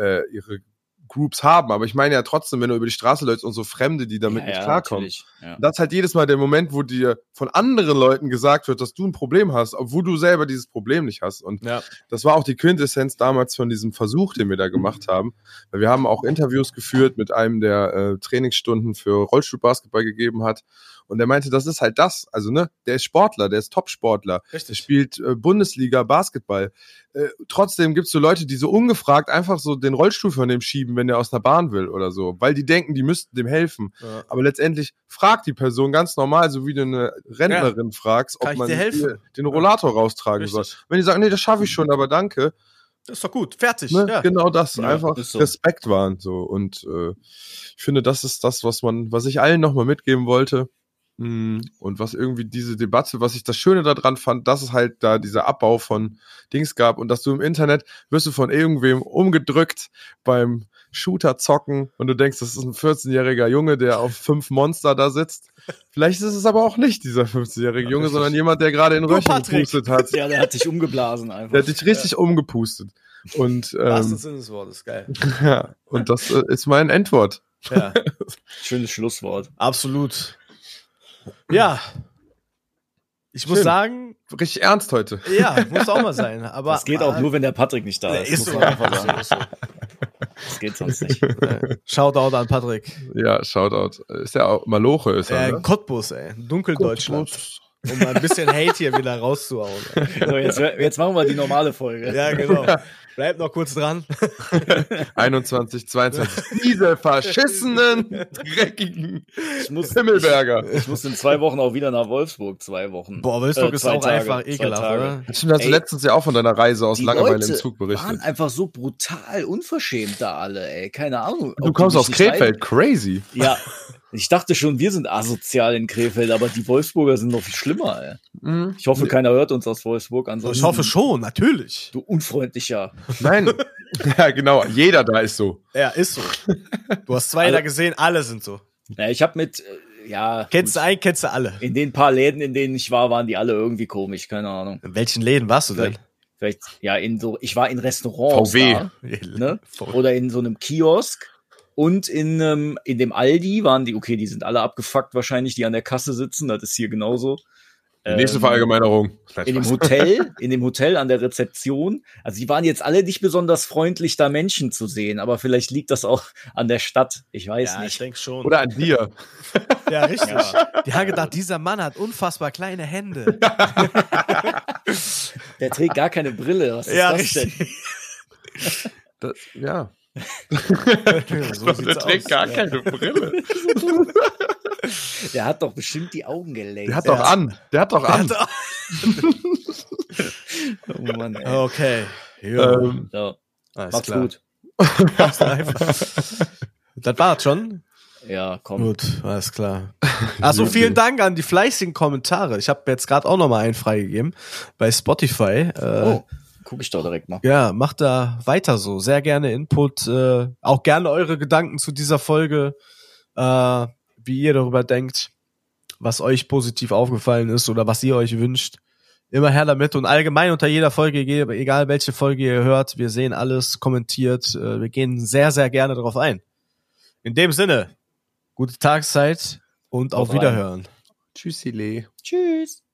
Groups haben, aber ich meine ja trotzdem, wenn du über die Straße läufst und so Fremde, die damit nicht klarkommen. Ja. Das ist halt jedes Mal der Moment, wo dir von anderen Leuten gesagt wird, dass du ein Problem hast, obwohl du selber dieses Problem nicht hast. Und das war auch die Quintessenz damals von diesem Versuch, den wir da gemacht haben. Weil wir haben auch Interviews geführt mit einem, der Trainingsstunden für Rollstuhlbasketball gegeben hat. Und der meinte, das ist halt das. Also, ne, der ist Sportler, der ist Top-Sportler. Der spielt Bundesliga Basketball. Trotzdem gibt's so Leute, die so ungefragt einfach so den Rollstuhl von dem schieben, wenn der aus einer Bahn will oder so. Weil die denken, die müssten dem helfen. Ja. Aber letztendlich fragt die Person ganz normal, so wie du eine Rentnerin fragst, ob man den Rollator raustragen soll. Wenn die sagen, nee, das schaffe ich schon, aber danke. Das ist doch gut, fertig. Ne? Ja. Genau das, einfach so. Respekt wahren. So. Und ich finde, das ist das, was ich allen nochmal mitgeben wollte. Und was irgendwie diese Debatte, was ich das Schöne daran fand, dass es halt da dieser Abbau von Dings gab und dass du im Internet wirst du von irgendwem umgedrückt beim Shooter zocken und du denkst, das ist ein 14-jähriger Junge, der auf 5 Monster da sitzt. Vielleicht ist es aber auch nicht dieser 15-jährige Junge, sondern jemand, der gerade in Röhrchen gepustet hat. Ja, der hat dich umgeblasen einfach. Der hat dich richtig umgepustet. Und wahrsten Sinne des Wortes, geil. Ja, und das ist mein Endwort. Ja. Schönes Schlusswort. Absolut. Ja, ich muss sagen... Richtig ernst heute. Ja, muss auch mal sein. Aber das geht auch nur, wenn der Patrick nicht da ist. Ist so. Das geht sonst nicht. Shoutout an Patrick. Ja, Shoutout. Ist ja auch Maloche, ist er, ne? Cottbus, ey. Dunkeldeutschland. Um mal ein bisschen Hate hier wieder rauszuhauen. So, jetzt machen wir die normale Folge. Ja, genau. Bleib noch kurz dran. 21, 22. Diese verschissenen, dreckigen Himmelberger. Ich muss in 2 Wochen auch wieder nach Wolfsburg. 2 Wochen. Boah, Wolfsburg ist auch einfach ekelhaft, oder? Stimmt, hast du letztens ja auch von deiner Reise aus Langeweile im Zug berichtet. Die waren einfach so brutal unverschämt da alle, ey. Keine Ahnung. Du kommst aus Krefeld, crazy. Ja. Ich dachte schon, wir sind asozial in Krefeld, aber die Wolfsburger sind noch viel schlimmer, ey. Ich hoffe, keiner hört uns aus Wolfsburg. Ansonsten, ich hoffe schon, natürlich. Du unfreundlicher. Nein. Ja, genau. Jeder da ist so. Ja, ist so. Du hast 2 da gesehen, alle sind so. Ja, ich habe mit, Kennst du einen, kennst du alle. In den paar Läden, in denen ich war, waren die alle irgendwie komisch, keine Ahnung. In welchen Läden warst du denn? Vielleicht, ich war in Restaurants. VW. Da, ne? Oder in so einem Kiosk. Und in dem Aldi waren die sind alle abgefuckt wahrscheinlich, die an der Kasse sitzen, das ist hier genauso. Die nächste Verallgemeinerung. In dem Hotel an der Rezeption, also die waren jetzt alle nicht besonders freundlich, da Menschen zu sehen, aber vielleicht liegt das auch an der Stadt, ich weiß nicht. Ich denke schon. Oder an dir. Ja, richtig. Ja. Die haben gedacht, dieser Mann hat unfassbar kleine Hände. Der trägt gar keine Brille, was ist das richtig. denn? Ja. So der trägt gar keine Brille. Der hat doch bestimmt die Augen gelenkt. Der hat doch an. Oh Mann, ey. Okay. Ja. Macht's gut. Das war's schon. Ja, komm. Gut, alles klar. Achso, vielen Dank an die fleißigen Kommentare. Ich habe jetzt gerade auch nochmal einen freigegeben bei Spotify. Guck ich doch direkt mal. Ja, macht da weiter so. Sehr gerne Input. Auch gerne eure Gedanken zu dieser Folge, wie ihr darüber denkt, was euch positiv aufgefallen ist oder was ihr euch wünscht. Immer her damit und allgemein unter jeder Folge, egal welche Folge ihr hört, wir sehen alles, kommentiert. Wir gehen sehr, sehr gerne darauf ein. In dem Sinne, gute Tageszeit und auf Wiederhören. Tschüssi, Lee. Tschüss.